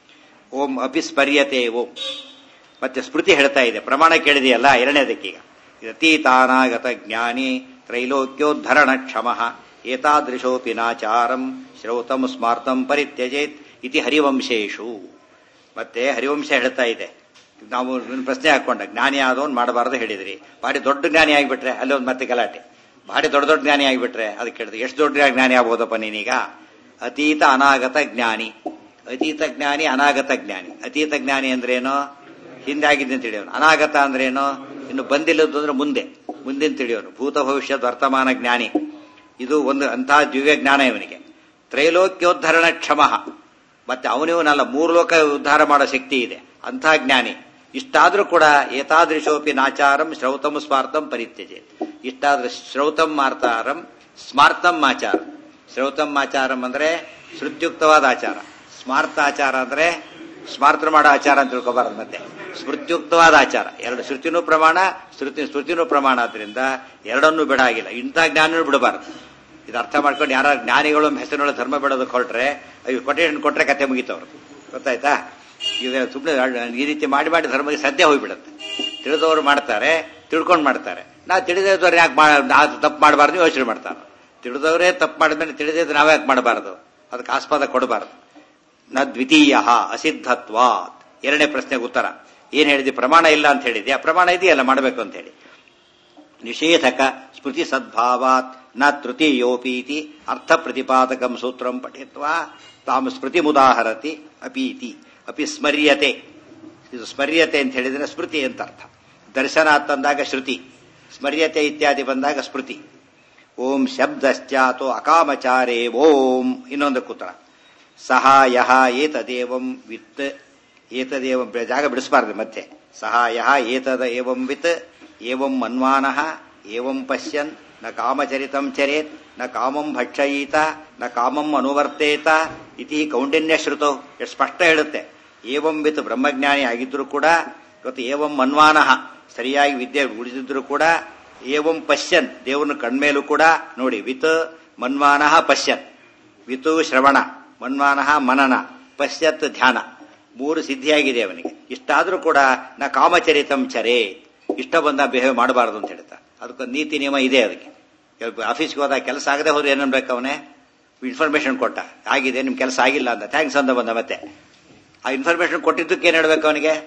ಓಂ ಅಪಿಸ್ಮರ್ಯತೆ ಓಂ. ಮತ್ತೆ ಸ್ಮೃತಿ ಹೇಳ್ತಾ ಇದೆ, ಪ್ರಮಾಣ ಕೇಳಿದೆಯಲ್ಲ ಎರಡನೇದಕ್ಕೀಗ. ಅತೀತಾನಾಗತ ಜ್ಞಾನಿ ತ್ರೈಲೋಕ್ಯೋದ್ಧರಣ ಕ್ಷಮ ಏತಾದೃಶೋಪಿ ನಾಚಾರಂ ಶ್ರೌತಂ ಸ್ಮಾರ್ತಂ ಪರಿತ್ಯಜೇತ್ ಇತಿ ಹರಿವಂಶೇಶು. ಮತ್ತೆ ಹರಿವಂಶ ಹೇಳ್ತಾ ಇದೆ. ನಾವು ಪ್ರಶ್ನೆ ಹಾಕೊಂಡ, ಜ್ಞಾನಿ ಆದವನ್ ಮಾಡಬಾರದು ಹೇಳಿದ್ರಿ, ಭಾರಿ ದೊಡ್ಡ ಜ್ಞಾನಿ ಆಗಿಬಿಟ್ರೆ ಅಲ್ಲಿ ಒಂದು ಮತ್ತೆ ಗಲಾಟೆ. ಭಾರಿ ದೊಡ್ಡ ದೊಡ್ಡ ಜ್ಞಾನಿ ಆಗಿಬಿಟ್ರೆ ಅದಕ್ಕೆ ಹೇಳಿದ್ರೆ ಎಷ್ಟು ದೊಡ್ಡ ಜ್ಞಾನಿ ಆಗ್ಬೋದಪ್ಪ ನೀನೀಗ. ಅತೀತ ಅನಾಗತ ಜ್ಞಾನಿ, ಅತೀತ ಜ್ಞಾನಿ ಅನಾಗತ ಜ್ಞಾನಿ. ಅತೀತ ಜ್ಞಾನಿ ಅಂದ್ರೇನು, ಹಿಂದೆ ಆಗಿದ್ದೆ ಅಂತ ತಿಳಿಯೋನು. ಅನಾಗತ ಅಂದ್ರೇನು, ಇನ್ನು ಬಂದಿಲ್ಲದ್ದು ಅಂದ್ರೆ ಮುಂದೆ, ಮುಂದಿನ ತಿಳಿಯೋನು. ಭೂತ ಭವಿಷ್ಯದ ವರ್ತಮಾನ ಜ್ಞಾನಿ. ಇದು ಒಂದು ಅಂತಹ ದಿವ್ಯ ಜ್ಞಾನ ಇವನಿಗೆ. ತ್ರೈಲೋಕ್ಯೋದ್ಧರಣ ಕ್ಷಮ, ಮತ್ತೆ ಅವನಿವನಲ್ಲ, ಮೂರು ಲೋಕ ಉದ್ಧಾರ ಮಾಡೋ ಶಕ್ತಿ ಇದೆ, ಅಂತಹ ಜ್ಞಾನಿ. ಇಷ್ಟಾದ್ರೂ ಕೂಡ ಏತಾದೃಶೋಪಿ ನಾಚಾರಂ ಶ್ರೌತಂ ಸ್ಮಾರ್ತಂ ಪರಿತ್ಯಜೆ. ಇಷ್ಟಾದ್ರೂ ಶ್ರೌತಂ ಮಾರ್ತಾರಂ ಸ್ಮಾರ್ತಂ ಆಚಾರ. ಶ್ರೌತಂ ಆಚಾರಂ ಅಂದ್ರೆ ಶ್ರುತ್ಯುಕ್ತವಾದ ಆಚಾರ, ಸ್ಮಾರ್ತಾಚಾರ ಅಂದ್ರೆ ಸ್ಮಾರ್ತ ಮಾಡೋ ಆಚಾರ ಅಂತ ತಿಳ್ಕೊಬಾರದು. ಮತ್ತೆ ಸ್ಮೃತ್ಯುಕ್ತವಾದ ಆಚಾರ, ಎರಡು ಶ್ರುತಿನೂ ಪ್ರಮಾಣ, ಸ್ಮೃತಿನೂ ಪ್ರಮಾಣ. ಆದ್ರಿಂದ ಎರಡನ್ನೂ ಬಿಡ ಆಗಿಲ್ಲ, ಇಂಥ ಜ್ಞಾನನೂ ಬಿಡಬಾರದು. ಇದು ಅರ್ಥ ಮಾಡ್ಕೊಂಡು ಯಾರು ಜ್ಞಾನಿಗಳು ಹೆಸರಿನೊಳ ಧರ್ಮ ಬಿಡೋದಕ್ಕೆ ಹೊರಟ್ರೆ ಕೊಟೇಶನ್ ಕೊಟ್ರೆ ಕತೆ ಮುಗಿತವ್ರು, ಗೊತ್ತಾಯ್ತಾ. ಈಗ ಸುಮ್ಮನೆ ಈ ರೀತಿ ಮಾಡಿ ಮಾಡಿ ಧರ್ಮಕ್ಕೆ ಸದ್ಯ ಹೋಗ್ಬಿಡುತ್ತೆ. ತಿಳಿದವರು ಮಾಡ್ತಾರೆ, ತಿಳ್ಕೊಂಡು ಮಾಡ್ತಾರೆ. ನಾವು ತಿಳಿದವ್ರು ಯಾಕೆ ತಪ್ಪು ಮಾಡಬಾರ್ದು ಯೋಚನೆ ಮಾಡ್ತಾರೆ. ತಿಳಿದವರೇ ತಪ್ಪು ಮಾಡಿದ್ಮೇಲೆ ತಿಳಿದಿದ್ದು ನಾವ್ಯಾಕೆ ಮಾಡಬಾರದು, ಅದಕ್ಕೆ ಆಸ್ಪದ ಕೊಡಬಾರದು. ನ ದ್ವಿತೀಯ ಅಸಿದ್ಧತ್ವಾತ್. ಎರಡನೇ ಪ್ರಶ್ನೆಗೆ ಉತ್ತರ ಏನ್ ಹೇಳಿದ್ವಿ, ಪ್ರಮಾಣ ಇಲ್ಲ ಅಂತ ಹೇಳಿದ್ಯಾ, ಪ್ರಮಾಣ ಇದೆಯಲ್ಲ ಮಾಡಬೇಕು ಅಂತ ಹೇಳಿ. ನಿಷೇಧಕ ಸ್ಮೃತಿ ಸದ್ಭಾವಾತ್ ನ ತೃತೀಯೋಪೀತಿ ಅರ್ಥ ಪ್ರತಿಪಾದಕಂ ಸೂತ್ರಂ ಪಠಿತ್ವಾ ತಾಮ ಸ್ಮೃತಿ ಮುದಾಹರತಿ ಅಪೀತಿ ಅಪಿ ಸ್ಮರ್ಯತೆ. ಇದು ಸ್ಮರ್ಯತೆ ಅಂತ ಹೇಳಿದ್ರೆ ಸ್ಮೃತಿ ಅಂತ ಅರ್ಥ. ದರ್ಶನ ತಂದಾಗ ಶ್ರುತಿ, ಸ್ಮರ್ಯತೆ ಇತ್ಯಾದಿ ಬಂದಾಗ ಸ್ಮೃತಿ. ಓಂ ಶಬ್ದಶ್ಚಾತೋ ಅಕಾಮಚಾರೇ ಓಂ. ಇನ್ನೊಂದು ಕುತ್ರ ಸಹಾಯ ಏತದೇವಂ ವಿತ್. ಏತದೇವಂ ಜಾಗ ಬಿಡಿಸಬಾರ್ದು ಮತ್ತೆ. ಸಹಾಯ ಏತದ ಏವಂ ವಿತ್ ಏವಂ ಮನ್ವಾನಃ ಏವಂ ಪಶ್ಯನ್ ನ ಕಾಮಚರಿತಂ ಚರೇತ್ ನ ಕಾಮಂ ಭಕ್ಷಯೀತ ನ ಕಾಮಂ ಅನುವರ್ತೇತ ಇತಿ ಕೌಂಡಿನ್ಯ ಶ್ರುತೌ. ಎಷ್ಟು ಸ್ಪಷ್ಟ ಹೇಳುತ್ತೆ. ಏವಂ ವಿತ್ ಬ್ರಹ್ಮಜ್ಞಾನಿ ಆಗಿದ್ರು ಕೂಡ, ಇವತ್ತು ಏವಂ ಮನ್ವಾನಃ ಸರಿಯಾಗಿ ವಿದ್ಯೆ ಉಳಿದಿದ್ರು ಕೂಡ, ಏವಂ ಪಶ್ಯನ್ ದೇವರನ್ನು ಕಣ್ಮೇಲೂ ಕೂಡ ನೋಡಿ. ವಿತ್ ಮನ್ವಾನಃ ಪಶ್ಯನ್, ವಿತು ಶ್ರವಣ, ಮನ್ವಾನಃ ಮನನ, ಪಶ್ಯತ್ ಧ್ಯಾನ, ಮೂರು ಸಿದ್ಧಿಯಾಗಿದೆ ಅವನಿಗೆ. ಇಷ್ಟಾದ್ರೂ ಕೂಡ ನ ಕಾಮಚರಿತಂ ಚರೇ, ಇಷ್ಟ ಬಂದ ಬಿಹೇವ್ ಮಾಡಬಾರದು ಅಂತ ಹೇಳ್ತಾ. ಅದಕ್ಕೊಂದು ನೀತಿ ನಿಯಮ ಇದೆ. ಅದಕ್ಕೆ ಆಫೀಸ್ಗೆ ಹೋದಾಗ ಕೆಲಸ ಆಗದೆ ಹೋದ್ರೆ ಏನನ್ಬೇಕು, ಅವನೇ ಇನ್ಫಾರ್ಮೇಶನ್ ಕೊಟ್ಟ, ಆಗಿದೆ ನಿಮ್ ಕೆಲಸ ಆಗಿಲ್ಲ ಅಂತ, ಥ್ಯಾಂಕ್ಸ್ ಅಂತ ಬಂದ. ಮತ್ತೆ ಆ ಇನ್ಫಾರ್ಮೇಶನ್ ಕೊಟ್ಟಿದ್ದಕ್ಕೆ ಏನ್ ಹೇಳ್ಬೇಕು ಅವನಿಗೆ,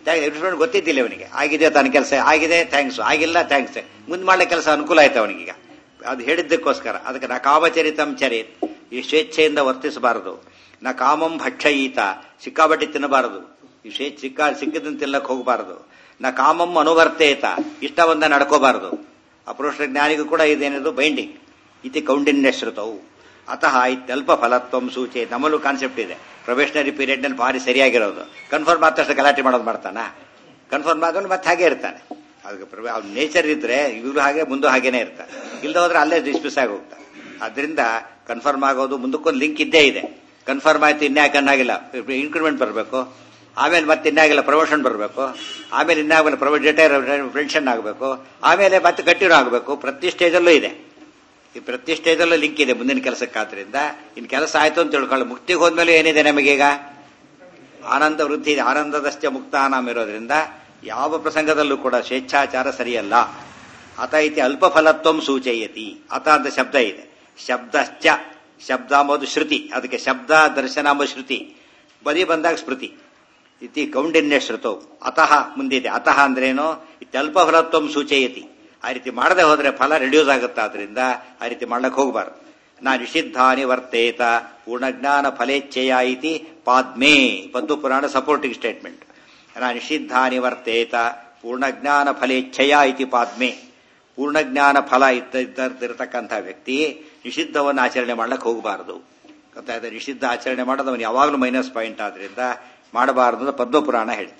ಇನ್ಸ್ಟ್ರೂಮೆಂಟ್ ಗೊತ್ತಿದ್ದಿಲ್ಲ ಅವನಿಗೆ. ಆಗಿದೆ ತನ್ನ ಕೆಲಸ ಆಗಿದೆ, ಥ್ಯಾಂಕ್ಸ್. ಆಗಿಲ್ಲ, ಥ್ಯಾಂಕ್ಸ್. ಮುಂದೆ ಮಾಡಲಿಕ್ಕೆ ಕೆಲಸ ಅನುಕೂಲ ಆಯ್ತು ಅವನಿಗೀಗ. ಅದು ಹೇಳಿದ್ದಕ್ಕೋಸ್ಕರ ಅದಕ್ಕೆ ನ ಕಾಮಚರಿತಂ ಚರೇತ್, ಈ ಸ್ವೇಚ್ಛೆಯಿಂದ ವರ್ತಿಸಬಾರದು. ನ ಕಾಮಂ ಭಕ್ಷಯೀತ, ಸಿಕ್ಕಾಬಟ್ಟಿ ತಿನ್ನಬಾರದು. ಈ ಸಿಕ್ಕಿದಂತೆ ತಿನ್ನಕ್ಕೆ ಹೋಗಬಾರದು. ನ ಕಾಮಂ ಅನುವರ್ತೇತ, ಇಷ್ಟ ಬಂದ ನಡ್ಕೋಬಾರದು. ಅಪುರುಷ ಜ್ಞಾನಿಗೂ ಕೂಡ ಇದೇನಿದು ಬೈಂಡಿಂಗ್. ಇತಿ ಕೌಂಡಿನ್ಯ ಶ್ರುತವು ಅತಃ ಇತ್ಯಲ್ಪ ಫಲತ್ವಂ ಸೂಚೆ. ನಮ್ಮಲ್ಲೂ ಕಾನ್ಸೆಪ್ಟ್ ಇದೆ, ಪ್ರೊಬೇಷನರಿ ಪೀರಿಯಡ್ ನಲ್ಲಿ ಭಾರಿ ಸರಿಯಾಗಿರೋದು. ಕನ್ಫರ್ಮ್ ಆದ ತಕ್ಷಣ ಗಲಾಟೆ ಮಾಡೋದು ಮಾಡ್ತಾನ, ಕನ್ಫರ್ಮ್ ಆದವನು ಮತ್ತೆ ಹಾಗೆ ಇರ್ತಾನೆ. ಅದಕ್ಕೆ ಅವ್ನ ನೇಚರ್ ಇದ್ರೆ ಇವರು ಹಾಗೆ ಮುಂದೆ ಹಾಗೇನೆ ಇರ್ತಾರೆ. ಇಲ್ಲದ ಹೋದ್ರೆ ಅಲ್ಲೇ ಡಿಸ್ಮಿಸ್ ಆಗಿ ಹೋಗ್ತಾರೆ. ಅದರಿಂದ ಕನ್ಫರ್ಮ್ ಆಗೋದು ಮುಂದಕ್ಕೊಂದು ಲಿಂಕ್ ಇದ್ದೇ ಇದೆ. ಕನ್ಫರ್ಮ್ ಆಯ್ತು, ಇನ್ಯಾಕೆ ಅನ್ನಾಗಿಲ್ಲ, ಇನ್ಕ್ರಿಮೆಂಟ್ ಬರಬೇಕು, ಆಮೇಲೆ ಮತ್ತೆ ಇನ್ನಾಗಿಲ್ಲ ಪ್ರಮೋಷನ್ ಬರಬೇಕು, ಆಮೇಲೆ ಇನ್ನಾಗಲ್ಲ ಪೆನ್ಷನ್ ಆಗಬೇಕು, ಆಮೇಲೆ ಮತ್ತೆ ಕಂಟಿನ್ಯೂ ಆಗಬೇಕು. ಪ್ರತಿ ಸ್ಟೇಜಲ್ಲೂ ಇದೆ, ಈ ಪ್ರತಿ ಸ್ಟೇಜಲ್ಲೂ ಲಿಂಕ್ ಇದೆ ಮುಂದಿನ ಕೆಲಸಕ್ಕಾದ್ರಿಂದ. ಇನ್ ಕೆಲಸ ಆಯ್ತು ಅಂತ ತಿಳ್ಕೊಳ್ಳಿ. ಮುಕ್ತಿಗೆ ಹೋದ್ಮೇಲೆ ಏನಿದೆ ನಮಗೀಗ? ಆನಂದ ವೃದ್ಧಿ ಇದೆ. ಆನಂದದಷ್ಟೇ ಮುಕ್ತಾನಾಮ ಇರೋದ್ರಿಂದ ಯಾವ ಪ್ರಸಂಗದಲ್ಲೂ ಕೂಡ ಸ್ವೇಚ್ಛಾಚಾರ ಸರಿಯಲ್ಲ. ಅತ ಇತಿ ಅಲ್ಪ ಫಲತ್ವಂ ಸೂಚಯತಿ. ಅತ ಅಂತ ಶಬ್ದ ಇದೆ. ಶಬ್ದಶ್ಚ, ಶಬ್ದ ಅಂಬೋದು ಶ್ರುತಿ, ಅದಕ್ಕೆ ಶಬ್ದ ದರ್ಶನ ಎಂಬ ಶ್ರುತಿ. ಬದಿ ಬಂದಾಗ ಸ್ಮೃತಿ. ಇತಿ ಕೌಂಡಿನ್ಯ ಶ್ರುತೌ. ಅತಃ ಮುಂದಿದೆ. ಅತಃ ಅಂದ್ರೇನು? ಇತ್ಯಲ್ಪ ಫಲತ್ವಂ ಸೂಚಯತಿ. ಆ ರೀತಿ ಮಾಡದೆ ಹೋದ್ರೆ ಫಲ ರಿಡ್ಯೂಸ್ ಆಗುತ್ತೆ. ಆದ್ರಿಂದ ಆ ರೀತಿ ಮಾಡ್ಲಕ್ಕೆ ಹೋಗಬಾರ್ದು. ನಾ ನಿಷಿದ್ಧಾನಿ ವರ್ತೇತ ಪೂರ್ಣಜ್ಞಾನ ಫಲೇಚ್ಛೆಯ ಇತಿ ಪಾದ್ಮೇ. ಪದ್ದು ಪುರಾಣ ಸಪೋರ್ಟಿಂಗ್ ಸ್ಟೇಟ್ಮೆಂಟ್. ನಾ ನಿಷಿದ್ಧಾನಿ ವರ್ತೇತ ಪೂರ್ಣಜ್ಞಾನ ಫಲೇಚ್ಛೆಯ ಇತಿ ಪಾದ್ಮೇ. ಪೂರ್ಣಜ್ಞಾನ ಫಲ ಇದ್ದಿರತಕ್ಕಂಥ ವ್ಯಕ್ತಿ ನಿಷಿದ್ಧವನ್ನು ಆಚರಣೆ ಮಾಡ್ಲಕ್ಕೆ ಹೋಗಬಾರದು. ಗೊತ್ತಾಯ್ತು? ನಿಷಿದ್ಧ ಆಚರಣೆ ಮಾಡೋದು ಅವನು ಯಾವಾಗಲೂ ಮೈನಸ್ ಪಾಯಿಂಟ್. ಆದ್ರಿಂದ ಮಾಡಬಾರದು ಅಂತ ಪದ್ಮಪುರಾಣ ಹೇಳಿತು.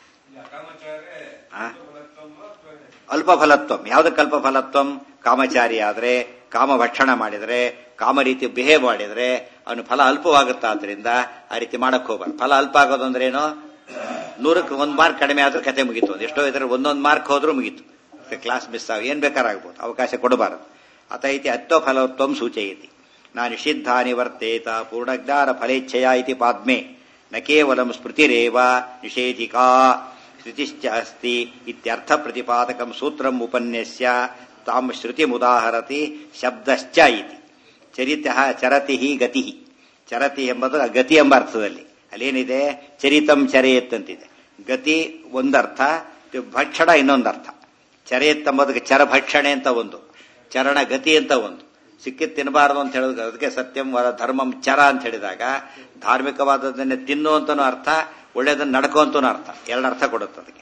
ಅಲ್ಪ ಫಲತ್ವಂ. ಯಾವುದಕ್ಕೆ ಅಲ್ಪ ಫಲತ್ವಂ? ಕಾಮಚಾರಿ ಆದ್ರೆ, ಕಾಮ ಭಕ್ಷಣ ಮಾಡಿದ್ರೆ, ಕಾಮ ರೀತಿ ಬಿಹೇವ್ ಮಾಡಿದ್ರೆ ಅವನು ಫಲ ಅಲ್ಪವಾಗುತ್ತಾದ್ರಿಂದ ಆ ರೀತಿ ಮಾಡಕ್ ಹೋಗಬಾರ್ದು. ಫಲ ಅಲ್ಪ ಆಗೋದು ಅಂದ್ರೆ ಏನು? 100ಕ್ಕೆ 1 ಮಾರ್ಕ್ ಕಡಿಮೆ ಆದ್ರೂ ಕತೆ ಮುಗೀತು. ಎಷ್ಟೋ ಇದ್ರೆ 1 ಮಾರ್ಕ್ ಹೋದ್ರೂ ಮುಗೀತು, ಕ್ಲಾಸ್ ಮಿಸ್ ಆಗ ಏನ್ ಬೇಕಾರಾಗ್ಬೋದು. ಅವಕಾಶ ಕೊಡಬಾರದು. ಅತ ಇತಿ ಅತ್ವ ಫಲತ್ವಂ ಸೂಚಯತಿ. ನಾ ನಿಷಿದ್ಧಾನಿ ವರ್ತೇತ ಪೂರ್ಣಜ್ಞಾನ ಫಲೇಚ್ಛೆಯ ಇತಿ ಪಾದ್ಮೆ. ನ ಕೇವಲಂ ಸ್ಮೃತಿರೇವ ನಿಷೇಧಿಕಾ ಶ್ರುತಿಶ್ಚ ಅಸ್ತಿ ಇತ್ಯರ್ಥ ಪ್ರತಿಪಾದಕಂ ಸೂತ್ರಂ ಉಪನ್ಯಸ್ಯ ತಾಂ ಶ್ರುತಿಮುದಾಹರತಿ ಶಬ್ದಶ್ಚ ಇತಿ. ಚರಿತಃ ಚರತಿ ಗತಿ. ಚರತಿ ಎಂಬುದು ಗತಿ ಎಂಬ ಅರ್ಥದಲ್ಲಿ. ಅಲ್ಲೇನಿದೆ? ಚರಿತಂ ಚರೇತ್ ಅಂತಿದೆ. ಗತಿ ಒಂದರ್ಥ, ಭಕ್ಷಣ ಇನ್ನೊಂದರ್ಥ. ಚರೇತ್ ಎಂಬುದಕ್ಕೆ ಚರಭಕ್ಷಣೆ ಅಂತ ಒಂದು, ಚರಣ ಗತಿ ಅಂತ ಒಂದು. ಸಿಕ್ಕಿದ್ ತಿನ್ನಬಾರದು ಅಂತ ಹೇಳಿದ ಅದಕ್ಕೆ ಸತ್ಯಂ ವರ ಧರ್ಮಂ ಚರ ಅಂತ ಹೇಳಿದಾಗ ಧಾರ್ಮಿಕವಾದದನ್ನೇ ತಿನ್ನು ಅಂತನೂ ಅರ್ಥ, ಒಳ್ಳೆಯದನ್ನು ನಡ್ಕೋ ಅಂತನೂ ಅರ್ಥ. ಎರಡು ಅರ್ಥ ಕೊಡುತ್ತೆ ಅದಕ್ಕೆ.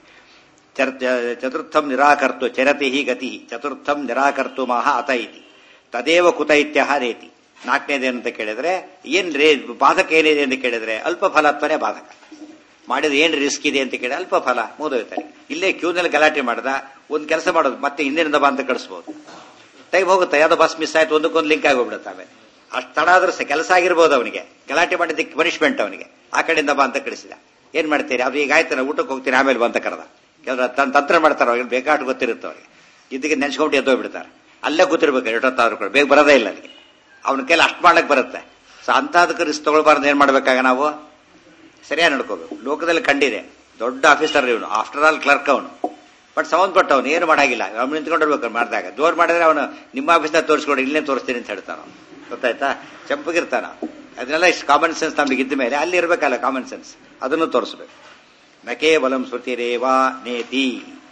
ಚತುರ್ಥಂ ನಿರಾಕರ್ತು ಚರತಿ ಗತಿ. ಚತುರ್ಥಂ ನಿರಾಕರ್ತು ಮಹ ಅತ ಇತಿ. ತದೇವ ಕುತ ಇತ್ಯಹ ರೇತಿ. 4ನೇದೇನಂತ ಕೇಳಿದ್ರೆ ಏನ್ ಬಾಧಕ ಏನಿದೆ ಅಂತ ಕೇಳಿದ್ರೆ ಅಲ್ಪ ಫಲತ್ವನೇ ಬಾಧಕ. ಮಾಡಿದ ಏನ್ ರಿಸ್ಕ್ ಇದೆ ಅಂತ ಕೇಳಿ ಅಲ್ಪ ಫಲ ಮುಗಿದೋಯ್ತಾರೆ. ಇಲ್ಲೇ ಕ್ಯೂನಲ್ಲಿ ಗಲಾಟೆ ಮಾಡಿದ ಒಂದ್ ಕೆಲಸ ಮಾಡೋದು, ಮತ್ತೆ ಹಿಂದಿನಿಂದ ಬಾ ಅಂತ ಕಳಿಸ್ಬೋದು. ಟೈಮ್ ಹೋಗುತ್ತೆ, ಯಾವ್ದೋ ಬಸ್ ಮಿಸ್ ಆಯ್ತು, ಒಂದಕ್ಕೊಂದು ಲಿಂಕ್ ಆಗೋಗ್ಬಿಡುತ್ತೆ. ಆಮೇಲೆ ಅಷ್ಟು ತಡ ಆದ್ರೂ ಕೆಲಸ ಆಗಿರ್ಬೋದು ಅವನಿಗೆ, ಗಲಾಟೆ ಮಾಡಿದ್ದಕ್ಕೆ ಪನಿಷ್ಮೆಂಟ್ ಅವನಿಗೆ. ಆ ಕಡೆಯಿಂದ ಬಾ ಅಂತ ಕಳಿಸಿದ. ಏನ್ ಮಾಡ್ತೀರಿ? ಅದು ಈಗ ಆಯ್ತಾನೆ, ಊಟಕ್ಕೆ ಹೋಗ್ತೀನಿ ಆಮೇಲೆ ಬಂತ ಕರೆದ. ಕೆಲವರು ತನ್ನ ತಂತ್ರ ಮಾಡ್ತಾರೆ, ಅವ್ರಿಗೆ ಬೇಕಾಟು ಗೊತ್ತಿರುತ್ತೆ ಅವ್ರಿಗೆ. ಇದಕ್ಕೆ ನೆನ್ಸ್ಕೊಂಡು ಎದ್ದೋಗ್ಬಿಡ್ತಾರೆ. ಅಲ್ಲೇ ಕೂತಿರ್ಬೇಕು ಎಷ್ಟೊತ್ತಾದ್ರೂ ಕೂಡ, ಬೇಗ ಬರೋದೇ ಇಲ್ಲ ಅಲ್ಲಿಗೆ. ಅವನ ಕೈಲಿ ಅಷ್ಟು ಮಾಡ್ಲಕ್ಕೆ ಬರುತ್ತೆ. ಸೊ ಅಂತದಕ್ಕೆ ರಿಸ್ಕ್ ತಗೊಳ್ಬಾರ್ದು. ಏನ್ ಮಾಡ್ಬೇಕಾಗ ನಾವು ಸರಿಯಾಗಿ ನಡ್ಕೋಬೇಕು. ಲೋಕದಲ್ಲಿ ಕಂಡಿದೆ, ದೊಡ್ಡ ಆಫೀಸರ್ ಇವನು, ಆಫ್ಟರ್ ಆಲ್ ಕ್ಲರ್ಕ್ ಅವನು, ಬಟ್ ಸಂಬಂಧಪಟ್ಟವನು ಏನು ಮಾಡಾಗಿಲ್ಲ. ಅವ್ನು ನಿಂತ್ಕೊಂಡಿರ್ಬೇಕು ಮಾಡಿದಾಗ. ಜೋರ್ ಮಾಡಿದ್ರೆ ಅವನು ನಿಮ್ಮ ಆಫೀಸ್ನ ತೋರಿಸ್ಕೊಂಡು ಇಲ್ಲೇ ತೋರಿಸ್ತೀನಿ ಅಂತ ಹೇಳ್ತಾನ. ಗೊತ್ತಾಯ್ತಾ? ಚಂಪಗಿರ್ತಾನ. ಅದನ್ನೆಲ್ಲ ಇಷ್ಟು ಕಾಮನ್ ಸೆನ್ಸ್ ನಮ್ಗೆ ಇದ್ದ ಮೇಲೆ ಅಲ್ಲಿ ಇರ್ಬೇಕಲ್ಲ ಕಾಮನ್ ಸೆನ್ಸ್, ಅದನ್ನು ತೋರಿಸ್ಬೇಕು. ನ ಕೇವಲಂ ಸ್ಮೃತಿರೇವಾ ನೇತಿ.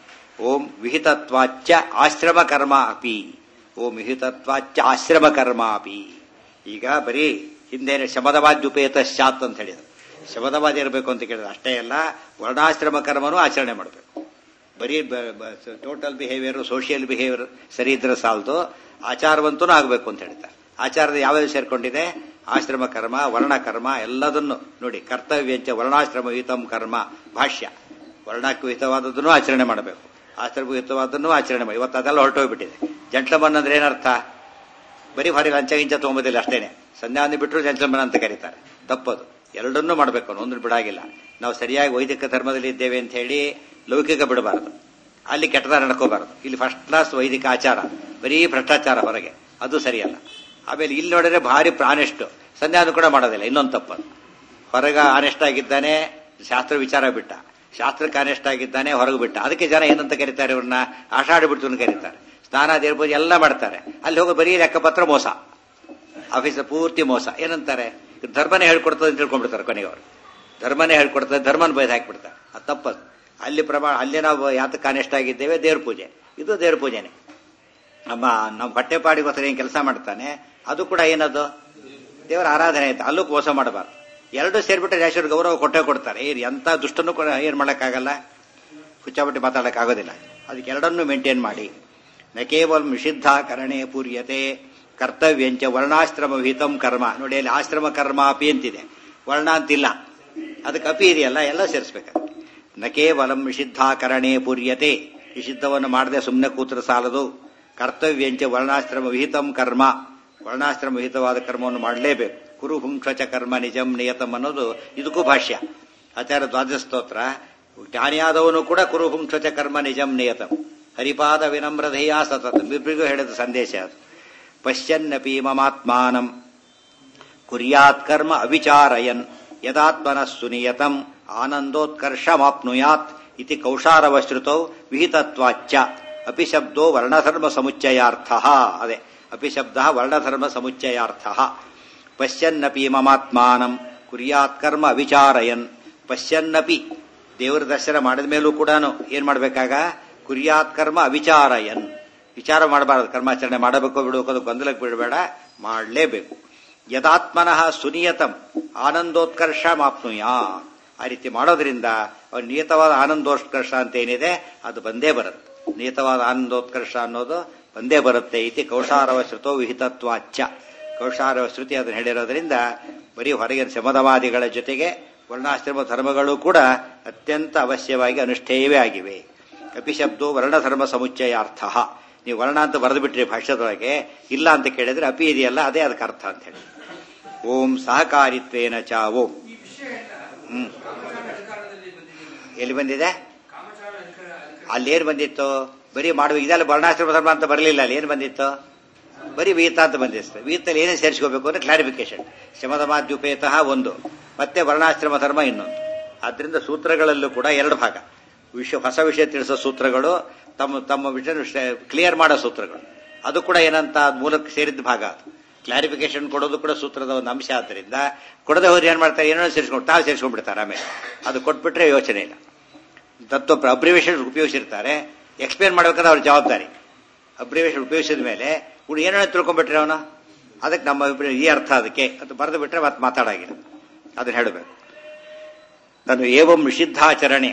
ಓಂ ವಿಹಿತತ್ವಾಚ್ಚ ಆಶ್ರಮ ಕರ್ಮ ಅಪಿ. ಓಂ ವಿಹಿತತ್ವಾಚ್ಚ ಆಶ್ರಮ ಕರ್ಮ ಅಪಿ. ಈಗ ಬರೀ ಹಿಂದೇನೆ ಶಮದವಾದ್ಯುಪೇತ ಶಾತ್ ಅಂತ ಹೇಳಿದ್ರು. ಶಮದವಾದ ಇರಬೇಕು ಅಂತ ಕೇಳಿದ್ರೆ ಅಷ್ಟೇ ಅಲ್ಲ, ವರ್ಣಾಶ್ರಮ ಕರ್ಮನೂ ಆಚರಣೆ ಮಾಡಬೇಕು. ಬರೀ ಟೋಟಲ್ ಬಿಹೇವಿಯರ್, ಸೋಷಿಯಲ್ ಬಿಹೇವಿಯರ್ ಸರಿ ಇದ್ರೆ ಸಾಲದು, ಆಚಾರವಂತೂ ಆಗಬೇಕು ಅಂತ ಹೇಳ್ತಾರೆ. ಆಚಾರದ ಯಾವ್ಯಾವ ಸೇರ್ಕೊಂಡಿದೆ? ಆಶ್ರಮ ಕರ್ಮ, ವರ್ಣ ಕರ್ಮ ಎಲ್ಲದನ್ನು ನೋಡಿ. ಕರ್ತವ್ಯಂಚ ವರ್ಣಾಶ್ರಮ ವಿಹಿತಂ ಕರ್ಮ ಭಾಷ್ಯ. ವರ್ಣಕ್ಕೆ ವಿಹಿತವಾದದ್ದನ್ನು ಆಚರಣೆ ಮಾಡಬೇಕು, ಆಶ್ರಮ ವಿಹಿತವಾದನ್ನು ಆಚರಣೆ ಮಾಡಿ. ಇವತ್ತು ಅದೆಲ್ಲ ಹೊರಟೋಗ್ಬಿಟ್ಟಿದೆ. ಜಂಟ್ಲಮನ್ ಅಂದ್ರೆ ಏನರ್ಥ? ಬರೀ ಭಾರಿ ಲಂಚ ಗಿಂಚ ತಗೊಂಬೋದಿಲ್ಲ ಅಷ್ಟೇನೆ. ಸಂಧ್ಯಾವಂದಿ ಬಿಟ್ಟರು ಜಂಟ್ಲಮನ್ ಅಂತ ಕರೀತಾರೆ. ತಪ್ಪದು. ಎರಡನ್ನೂ ಮಾಡಬೇಕು, ಒಂದನ್ನು ಬಿಡಾಗಿಲ್ಲ. ನಾವು ಸರಿಯಾಗಿ ವೈದಿಕ ಧರ್ಮದಲ್ಲಿ ಇದ್ದೇವೆ ಅಂತ ಹೇಳಿ ಲೌಕಿಕ ಬಿಡಬಾರದು, ಅಲ್ಲಿ ಕೆಟ್ಟದ ನಡ್ಕೋಬಾರದು. ಇಲ್ಲಿ ಫಸ್ಟ್ ಕ್ಲಾಸ್ ವೈದಿಕ ಆಚಾರ, ಬರೀ ಭ್ರಷ್ಟಾಚಾರ ಹೊರಗೆ, ಅದು ಸರಿಯಲ್ಲ. ಆಮೇಲೆ ಇಲ್ಲಿ ನೋಡಿದ್ರೆ ಭಾರಿ ಆನೆಸ್ಟ್, ಸಂಧ್ಯಾನು ಕೂಡ ಮಾಡೋದಿಲ್ಲ, ಇನ್ನೊಂದು ತಪ್ಪದು. ಹೊರಗ ಆನೆಸ್ಟ್ ಆಗಿದ್ದಾನೆ, ಶಾಸ್ತ್ರ ವಿಚಾರ ಬಿಟ್ಟ. ಶಾಸ್ತ್ರಕ್ಕೆ ಆನೆಸ್ಟ್ ಆಗಿದ್ದಾನೆ, ಹೊರಗೆ ಬಿಟ್ಟ. ಅದಕ್ಕೆ ಜನ ಏನಂತ ಕರೀತಾರೆ? ಇವ್ರನ್ನ ಆಷಾಢ ಬಿಡ್ತು ಕರೀತಾರೆ. ಸ್ನಾನ ದೇರ್ಬೋದು ಎಲ್ಲ ಮಾಡ್ತಾರೆ. ಅಲ್ಲಿ ಹೋಗಿ ಬರೀ ಲೆಕ್ಕಪತ್ರ ಮೋಸ, ಆಫೀಸ್ ಪೂರ್ತಿ ಮೋಸ. ಏನಂತಾರೆ? ಧರ್ಮನೇ ಹೇಳ್ಕೊಡ್ತದೆ ಅಂತ ತಿಳ್ಕೊಂಡ್ಬಿಡ್ತಾರೆ ಕೊನೆಯವರು. ಧರ್ಮನೇ ಹೇಳ್ಕೊಡ್ತದೆ, ಧರ್ಮನ ಬೈದು ಹಾಕಿಬಿಡ್ತಾರೆ. ಅದು ತಪ್ಪದು. ಅಲ್ಲಿ ಅಲ್ಲಿ ನಾವು ಯಾತಕ್ಕೆ ಕಾನೆಸ್ಟ್ ಆಗಿದ್ದೇವೆ? ದೇವ್ರ ಪೂಜೆ. ಇದು ದೇವ್ರ ಪೂಜೆನೆ. ನಮ್ಮ ಹೊಟ್ಟೆಪಾಡಿಗೋಸ್ಕರ ಏನ್ ಕೆಲಸ ಮಾಡ್ತಾನೆ ಅದು ಕೂಡ ಏನದು ದೇವರ ಆರಾಧನೆ ಆಯ್ತು. ಅಲ್ಲೂ ಮೋಸ ಮಾಡಬಾರ್ದು. ಎರಡು ಸೇರ್ಬಿಟ್ರೆ ರಾಶಿಯವ್ರ ಗೌರವ ಕೊಟ್ಟೆ ಕೊಡ್ತಾರೆ. ಎಂತ ದುಷ್ಟನ್ನು ಕೂಡ ಏನ್ ಮಾಡಕ್ಕಾಗಲ್ಲ, ಹುಚ್ಚಾಬಟ್ಟಿ ಮಾತಾಡಕ್ಕಾಗೋದಿಲ್ಲ. ಅದಕ್ಕೆ ಎರಡನ್ನೂ ಮೇಂಟೈನ್ ಮಾಡಿ. ನ ಕೇವಲ ನಿಷಿದ್ಧ ಕರಣೆ ಪೂರ್ಯತೆ ಕರ್ತವ್ಯಂಚ ವರ್ಣಾಶ್ರಮ ವಿಹಿತಂ ಕರ್ಮ. ನೋಡಿ, ಅಲ್ಲಿ ಆಶ್ರಮ ಕರ್ಮ ಅಪಿ ಅಂತಿದೆ, ವರ್ಣ ಅಂತಿಲ್ಲ. ಅದಕ್ಕೆ ಅಪಿ ಇದೆಯಲ್ಲ, ಎಲ್ಲ ಸೇರಿಸ್ಬೇಕು. ನ ಕೇವಲಂ ನಿಷಿದ್ಧ ಕರಣೆ ಪೂರ್ಯತೆ, ನಿಷಿದ್ಧವನ್ನು ಮಾಡದೆ ಸುಮ್ಮನೆ ಕೂತ್ರ ಸಾಲದು. ಕರ್ತವ್ಯಂಚ ವರ್ಣಾಶ್ರಮ ವಿಹಿತಂ ಕರ್ಮ, ವರ್ಣಾಶ್ರಮ ವಿಹಿತವಾದ ಕರ್ಮವನ್ನು ಮಾಡಲೇಬೇಕು. ಕುರು ಹುಂಕ್ಷಚ ಕರ್ಮ ನಿಜಂ ನಿಯತಂ ಅನ್ನೋದು ಇದಕ್ಕೂ ಭಾಷ್ಯ. ಆಚಾರ್ಯ ದ್ವಾದಶ ಸ್ತೋತ್ರ. ಜ್ಞಾನಿಯಾದವನು ಕೂಡ ಕುರು ಹುಂಕ್ಷಚ ಕರ್ಮ ನಿಜಂ ನಿಯತಂ, ಹರಿಪಾದ ವಿನಮ್ರಧೇಯ ಸತತಂ, ಇಬ್ಬರಿಗೂ ಹೇಳಿದ ಸಂದೇಶ ಅದು. ಪಶ್ಯನ್ನಪಿ ಮಮಾತ್ಮಾನಂ ಕುರ್ಯಾತ್ ಕರ್ಮ ಅವಿಚಾರಯನ್ ಯದಾತ್ಮನಃ ಸುನಿಯತಂ ಆನಂದೋತ್ಕರ್ಷಮಾಪ್ನುಯಾತ್ ಇತಿ ಕೌಶಾರವಶ್ರುತೌ ವಿಹಿತತ್ವಾಚ್ಚ ಅಪಿ ಶಬ್ದೋ ವರ್ಣಧರ್ಮ ಸಮುಚ್ಚಯಾರ್ಥ. ಅದೇ ಅಪಿ ಶಬ್ದ ವರ್ಣಧರ್ಮ ಸಮುಚ್ಚಯಾರ್ಥ. ಪಶ್ಯನ್ನಪಿ ಮಮಾತ್ಮಾನಂ ಕುರ್ಯಾತ್ ಕರ್ಮ ಅವಿಚಾರಯನ್. ಪಶ್ಯನ್ನಪಿ, ದೇವರ ದರ್ಶನ ಮಾಡಿದ ಮೇಲೂ ಕೂಡ ಏನ್ ಮಾಡ್ಬೇಕಾಗ? ಕುರ್ಯಾತ್ ಕರ್ಮ ಅವಿಚಾರಯನ್, ವಿಚಾರ ಮಾಡಬಾರದು. ಕರ್ಮಾಚರಣೆ ಮಾಡಬೇಕು ಬಿಡಬೇಕು ಅದು ಗೊಂದಲಕ್ಕೆ ಬಿಡಬೇಡ, ಮಾಡಲೇಬೇಕು. ಯದಾತ್ಮನಃ ಸುನಿಯತಂ ಆನಂದೋತ್ಕರ್ಷ ಮಾಪ್ನುಯಾ. ಆ ರೀತಿ ಮಾಡೋದ್ರಿಂದ ಅವ್ರ ನಿಯತವಾದ ಆನಂದೋತ್ಕರ್ಷ ಅಂತ ಏನಿದೆ ಅದು ಬಂದೇ ಬರುತ್ತೆ. ನಿಯತವಾದ ಆನಂದೋತ್ಕರ್ಷ ಅನ್ನೋದು ಬಂದೇ ಬರುತ್ತೆ. ಇತಿ ಕೌಶಾರವ ಶ್ರುತೋ ವಿಹಿತತ್ವಾಚ್ಚ. ಕೌಶಾರವ ಶ್ರುತಿ ಅದನ್ನು ಹೇಳಿರೋದ್ರಿಂದ ಬರೀ ಹೊರಗಿನ ಶಮದವಾದಿಗಳ ಜೊತೆಗೆ ವರ್ಣಾಶ್ರಮ ಧರ್ಮಗಳು ಕೂಡ ಅತ್ಯಂತ ಅವಶ್ಯವಾಗಿ ಅನುಷ್ಠೇಯವೇ ಆಗಿವೆ. ಅಪಿಶಬ್ದೋ ವರ್ಣಧರ್ಮ ಸಮುಚ್ಚಯಾರ್ಥ. ನೀವು ವರ್ಣ ಅಂತ ಬರೆದು ಬಿಟ್ರಿ ಭಾಷ್ಯದೊಳಗೆ, ಇಲ್ಲ ಅಂತ ಕೇಳಿದ್ರೆ ಅಪಿ ಇದೆಯಲ್ಲ ಅದೇ ಅದಕ್ಕೆ ಅರ್ಥ ಅಂತ ಹೇಳಿ. ಓಂ ಸಹಕಾರಿತ್ವೇನ ಚ ಓಂ. ಎಲ್ಲಿ ಬಂದಿದೆ? ಅಲ್ಲೇನು ಬಂದಿತ್ತು? ಬರೀ ಮಾಡುವ ಇದೆಲ್ಲ ವರ್ಣಾಶ್ರಮ ಧರ್ಮ ಅಂತ ಬರಲಿಲ್ಲ. ಅಲ್ಲಿ ಏನು ಬಂದಿತ್ತು? ಬರೀ ವೀತ ಅಂತ ಬಂದಿತ್ತು. ವೀತಲ್ಲಿ ಏನೇನು ಸೇರಿಸ್ಕೋಬೇಕು ಅಂದ್ರೆ ಕ್ಲಾರಿಫಿಕೇಶನ್. ಶಮದಮಾದ್ಯುಪೇತಃ ಒಂದು, ಮತ್ತೆ ವರ್ಣಾಶ್ರಮ ಧರ್ಮ ಇನ್ನೊಂದು. ಆದ್ರಿಂದ ಸೂತ್ರಗಳಲ್ಲೂ ಕೂಡ ಎರಡು ಭಾಗ. ಹೊಸ ವಿಷಯ ತಿಳಿಸೋ ಸೂತ್ರಗಳು, ತಮ್ಮ ವಿಷಯ ಕ್ಲಿಯರ್ ಮಾಡೋ ಸೂತ್ರಗಳು. ಅದು ಕೂಡ ಏನಂತ ಮೂಲಕ್ಕೆ ಸೇರಿದ ಭಾಗ. ಅದು ಕ್ಲಾರಿಫಿಕೇಶನ್ ಕೊಡೋದು ಕೂಡ ಸೂತ್ರದ ಒಂದು ಅಂಶ. ಆದ್ದರಿಂದ ಕೊಡದೆ ಹೋದ್ರೆ ಏನ್ ಮಾಡ್ತಾರೆ, ಏನೋ ಸೇರಿಸ್ಕೊಂಡು ತಾವು ಸೇರಿಸ್ಕೊಂಡ್ಬಿಡ್ತಾರೆ. ಆಮೇಲೆ ಅದು ಕೊಟ್ಬಿಟ್ರೆ ಯೋಚನೆ ಇಲ್ಲ. ತತ್ವ ಅಬ್ರಿವೇಷನ್ ಉಪಯೋಗಿಸಿರ್ತಾರೆ, ಎಕ್ಸ್ಪ್ಲೇನ್ ಮಾಡ್ಬೇಕಾದ್ರೆ ಅವ್ರ ಜವಾಬ್ದಾರಿ. ಅಬ್ರಿವೇಷನ್ ಉಪಯೋಗಿಸಿದ ಮೇಲೆ ಏನೋ ತಿಳ್ಕೊಂಡ್ಬಿಟ್ರೆ ಅವನು ಅದಕ್ಕೆ ನಮ್ಮ ಈ ಅರ್ಥ ಅದಕ್ಕೆ ಅದು ಬರೆದು ಬಿಟ್ರೆ ಮತ್ತೆ ಮಾತಾಡಾಗಿಲ್ಲ. ಅದನ್ನ ಹೇಳಬೇಕು. ನಾನು ಏವಂ ನಿಷಿದ್ಧಾಚರಣೆ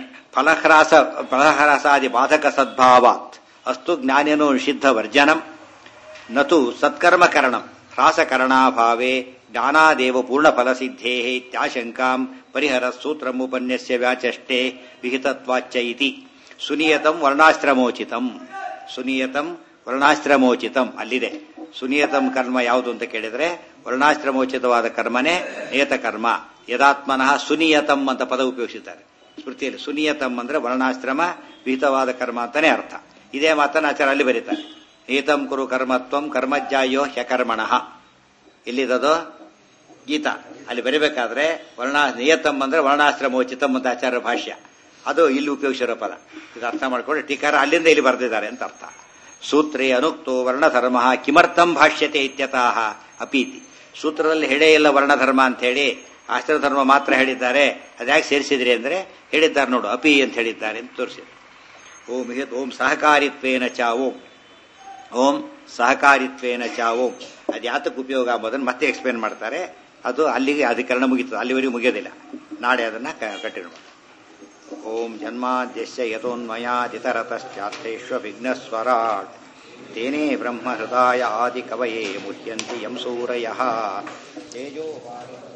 ಫಲಹ್ರಾಸಾದಿ ಬಾಧಕ ಸದ್ಭಾವಾತ್ ಅಸ್ತು ಜ್ಞಾನೇನೋ ನಿಷಿದ್ಧ ವರ್ಜನಂ ನತು ಸತ್ಕರ್ಮಕರಣಂ ಹ್ರಾಸಕರಣಾಭಾವೇ ಜ್ಞಾನಾದೇವ ಪೂರ್ಣಫಲಸಿದ್ಧೇ ಇತ್ಯಾಶಂಕಾಂ ಪರಿಹರ ಸೂತ್ರಮುಪನ್ಯಸ್ಯ ವ್ಯಾಚಷ್ಟೇ ವಿಹಿತತ್ವಾಚ್ಚ ಇತಿ. ಸುನಿಯತಂ ವರ್ಣಾಶ್ರಮೋಚಿತಂ. ಸುನಿಯತಂ ವರ್ಣಾಶ್ರಮೋಚಿತಂ ಅಲ್ಲಿದೆ. ಸುನಿಯತಂ ಕರ್ಮ ಯಾವುದು ಅಂತ ಕೇಳಿದ್ರೆ ವರ್ಣಾಶ್ರಮೋಚಿತವಾದ ಕರ್ಮನೇ ನಿಯತ ಕರ್ಮ. ಯದಾತ್ಮನಃ ಸುನಿಯತಂ ಅಂತ ಪದ ಉಪಯೋಗಿಸಿದ್ದಾರೆ ಸ್ಮೃತಿಯಲ್ಲಿ. ಸುನಿಯತಂ ಅಂದ್ರೆ ವರ್ಣಾಶ್ರಮ ವಿಹಿತವಾದ ಕರ್ಮ ಅಂತಾನೆ ಅರ್ಥ. ಇದೇ ಮಾತನ್ನ ಆಚಾರ್ಯ ಅಲ್ಲಿ ಬರೀತಾರೆ. ನಿಯತಂ ಕುರು ಕರ್ಮತ್ವಂ ಕರ್ಮಜ್ಜಾಯೋ ಹ್ಯಕರ್ಮಣಃ. ಎಲ್ಲಿದದು? ಗೀತಾ. ಅಲ್ಲಿ ಬರೀಬೇಕಾದ್ರೆ ನಿಯತಂ ಅಂದ್ರೆ ವರ್ಣಾಶ್ರಮೋಚಿತಂ ಅಂತ ಆಚಾರ್ಯ ಭಾಷ್ಯ. ಅದು ಇಲ್ಲಿ ಉಪಯೋಗಿಸಿರೋ ಪದ. ಇದು ಅರ್ಥ ಮಾಡ್ಕೊಂಡು ಟೀಕಾರ ಅಲ್ಲಿಂದ ಇಲ್ಲಿ ಬರೆದಿದ್ದಾರೆ ಅಂತ ಅರ್ಥ. ಸೂತ್ರೇ ಅನುಕ್ತೋ ವರ್ಣಧರ್ಮ ಕಿಮರ್ಥಂ ಭಾಷ್ಯತೆ ಇತ್ಯತಃ ಅಪೀತಿ. ಸೂತ್ರದಲ್ಲಿ ಹೇಳೇ ಇಲ್ಲ ವರ್ಣಧರ್ಮ ಅಂತ ಹೇಳಿ, ಆಶ್ರಮ ಧರ್ಮ ಮಾತ್ರ ಹೇಳಿದ್ದಾರೆ. ಅದ್ಯಾಕೆ ಸೇರಿಸಿದ್ರಿ ಅಂದ್ರೆ ಹೇಳಿದ್ದಾರೆ ನೋಡು, ಅಪಿ ಅಂತ ಹೇಳಿದ್ದಾರೆ ಅಂತ ತೋರಿಸಿದ್ರು. ಓಂ ಓಂ ಸಹಕಾರಿತ್ವೇನ ಚ ಓಂ. ಓಂ ಸಹಕಾರಿತ್ವೇನ ಚ ಓಂ. ಅದು ಯಾತಕ್ಕೆ ಉಪಯೋಗ ಅಂಬೋದನ್ನು ಮತ್ತೆ ಎಕ್ಸ್ಪ್ಲೇನ್ ಮಾಡ್ತಾರೆ. ಅದು ಅಲ್ಲಿಗೆ ಅಧಿಕರಣ ಮುಗೀತದೆ, ಅಲ್ಲಿವರೆಗೂ ಮುಗಿಯೋದಿಲ್ಲ. ನಾಳೆ ಅದನ್ನ ಕಂಟಿನ್ಯೂ ಮಾಡಿ. ಓಂ ಜನ್ಮಾದ್ಯಸ್ಯ ಯತೋನ್ಮಯಾದಿತರತಶ್ಚಾರ್ಥೇಶ್ವ ವಿಘ್ನಸ್ವರಾಟ್ ತೇನೇ ಬ್ರಹ್ಮ ಹೃದಯ ಆದಿ ಕವಯೇ ಮುಹ್ಯಂತಿ ಯಂ ಸೂರಯಃ ತೇಜೋ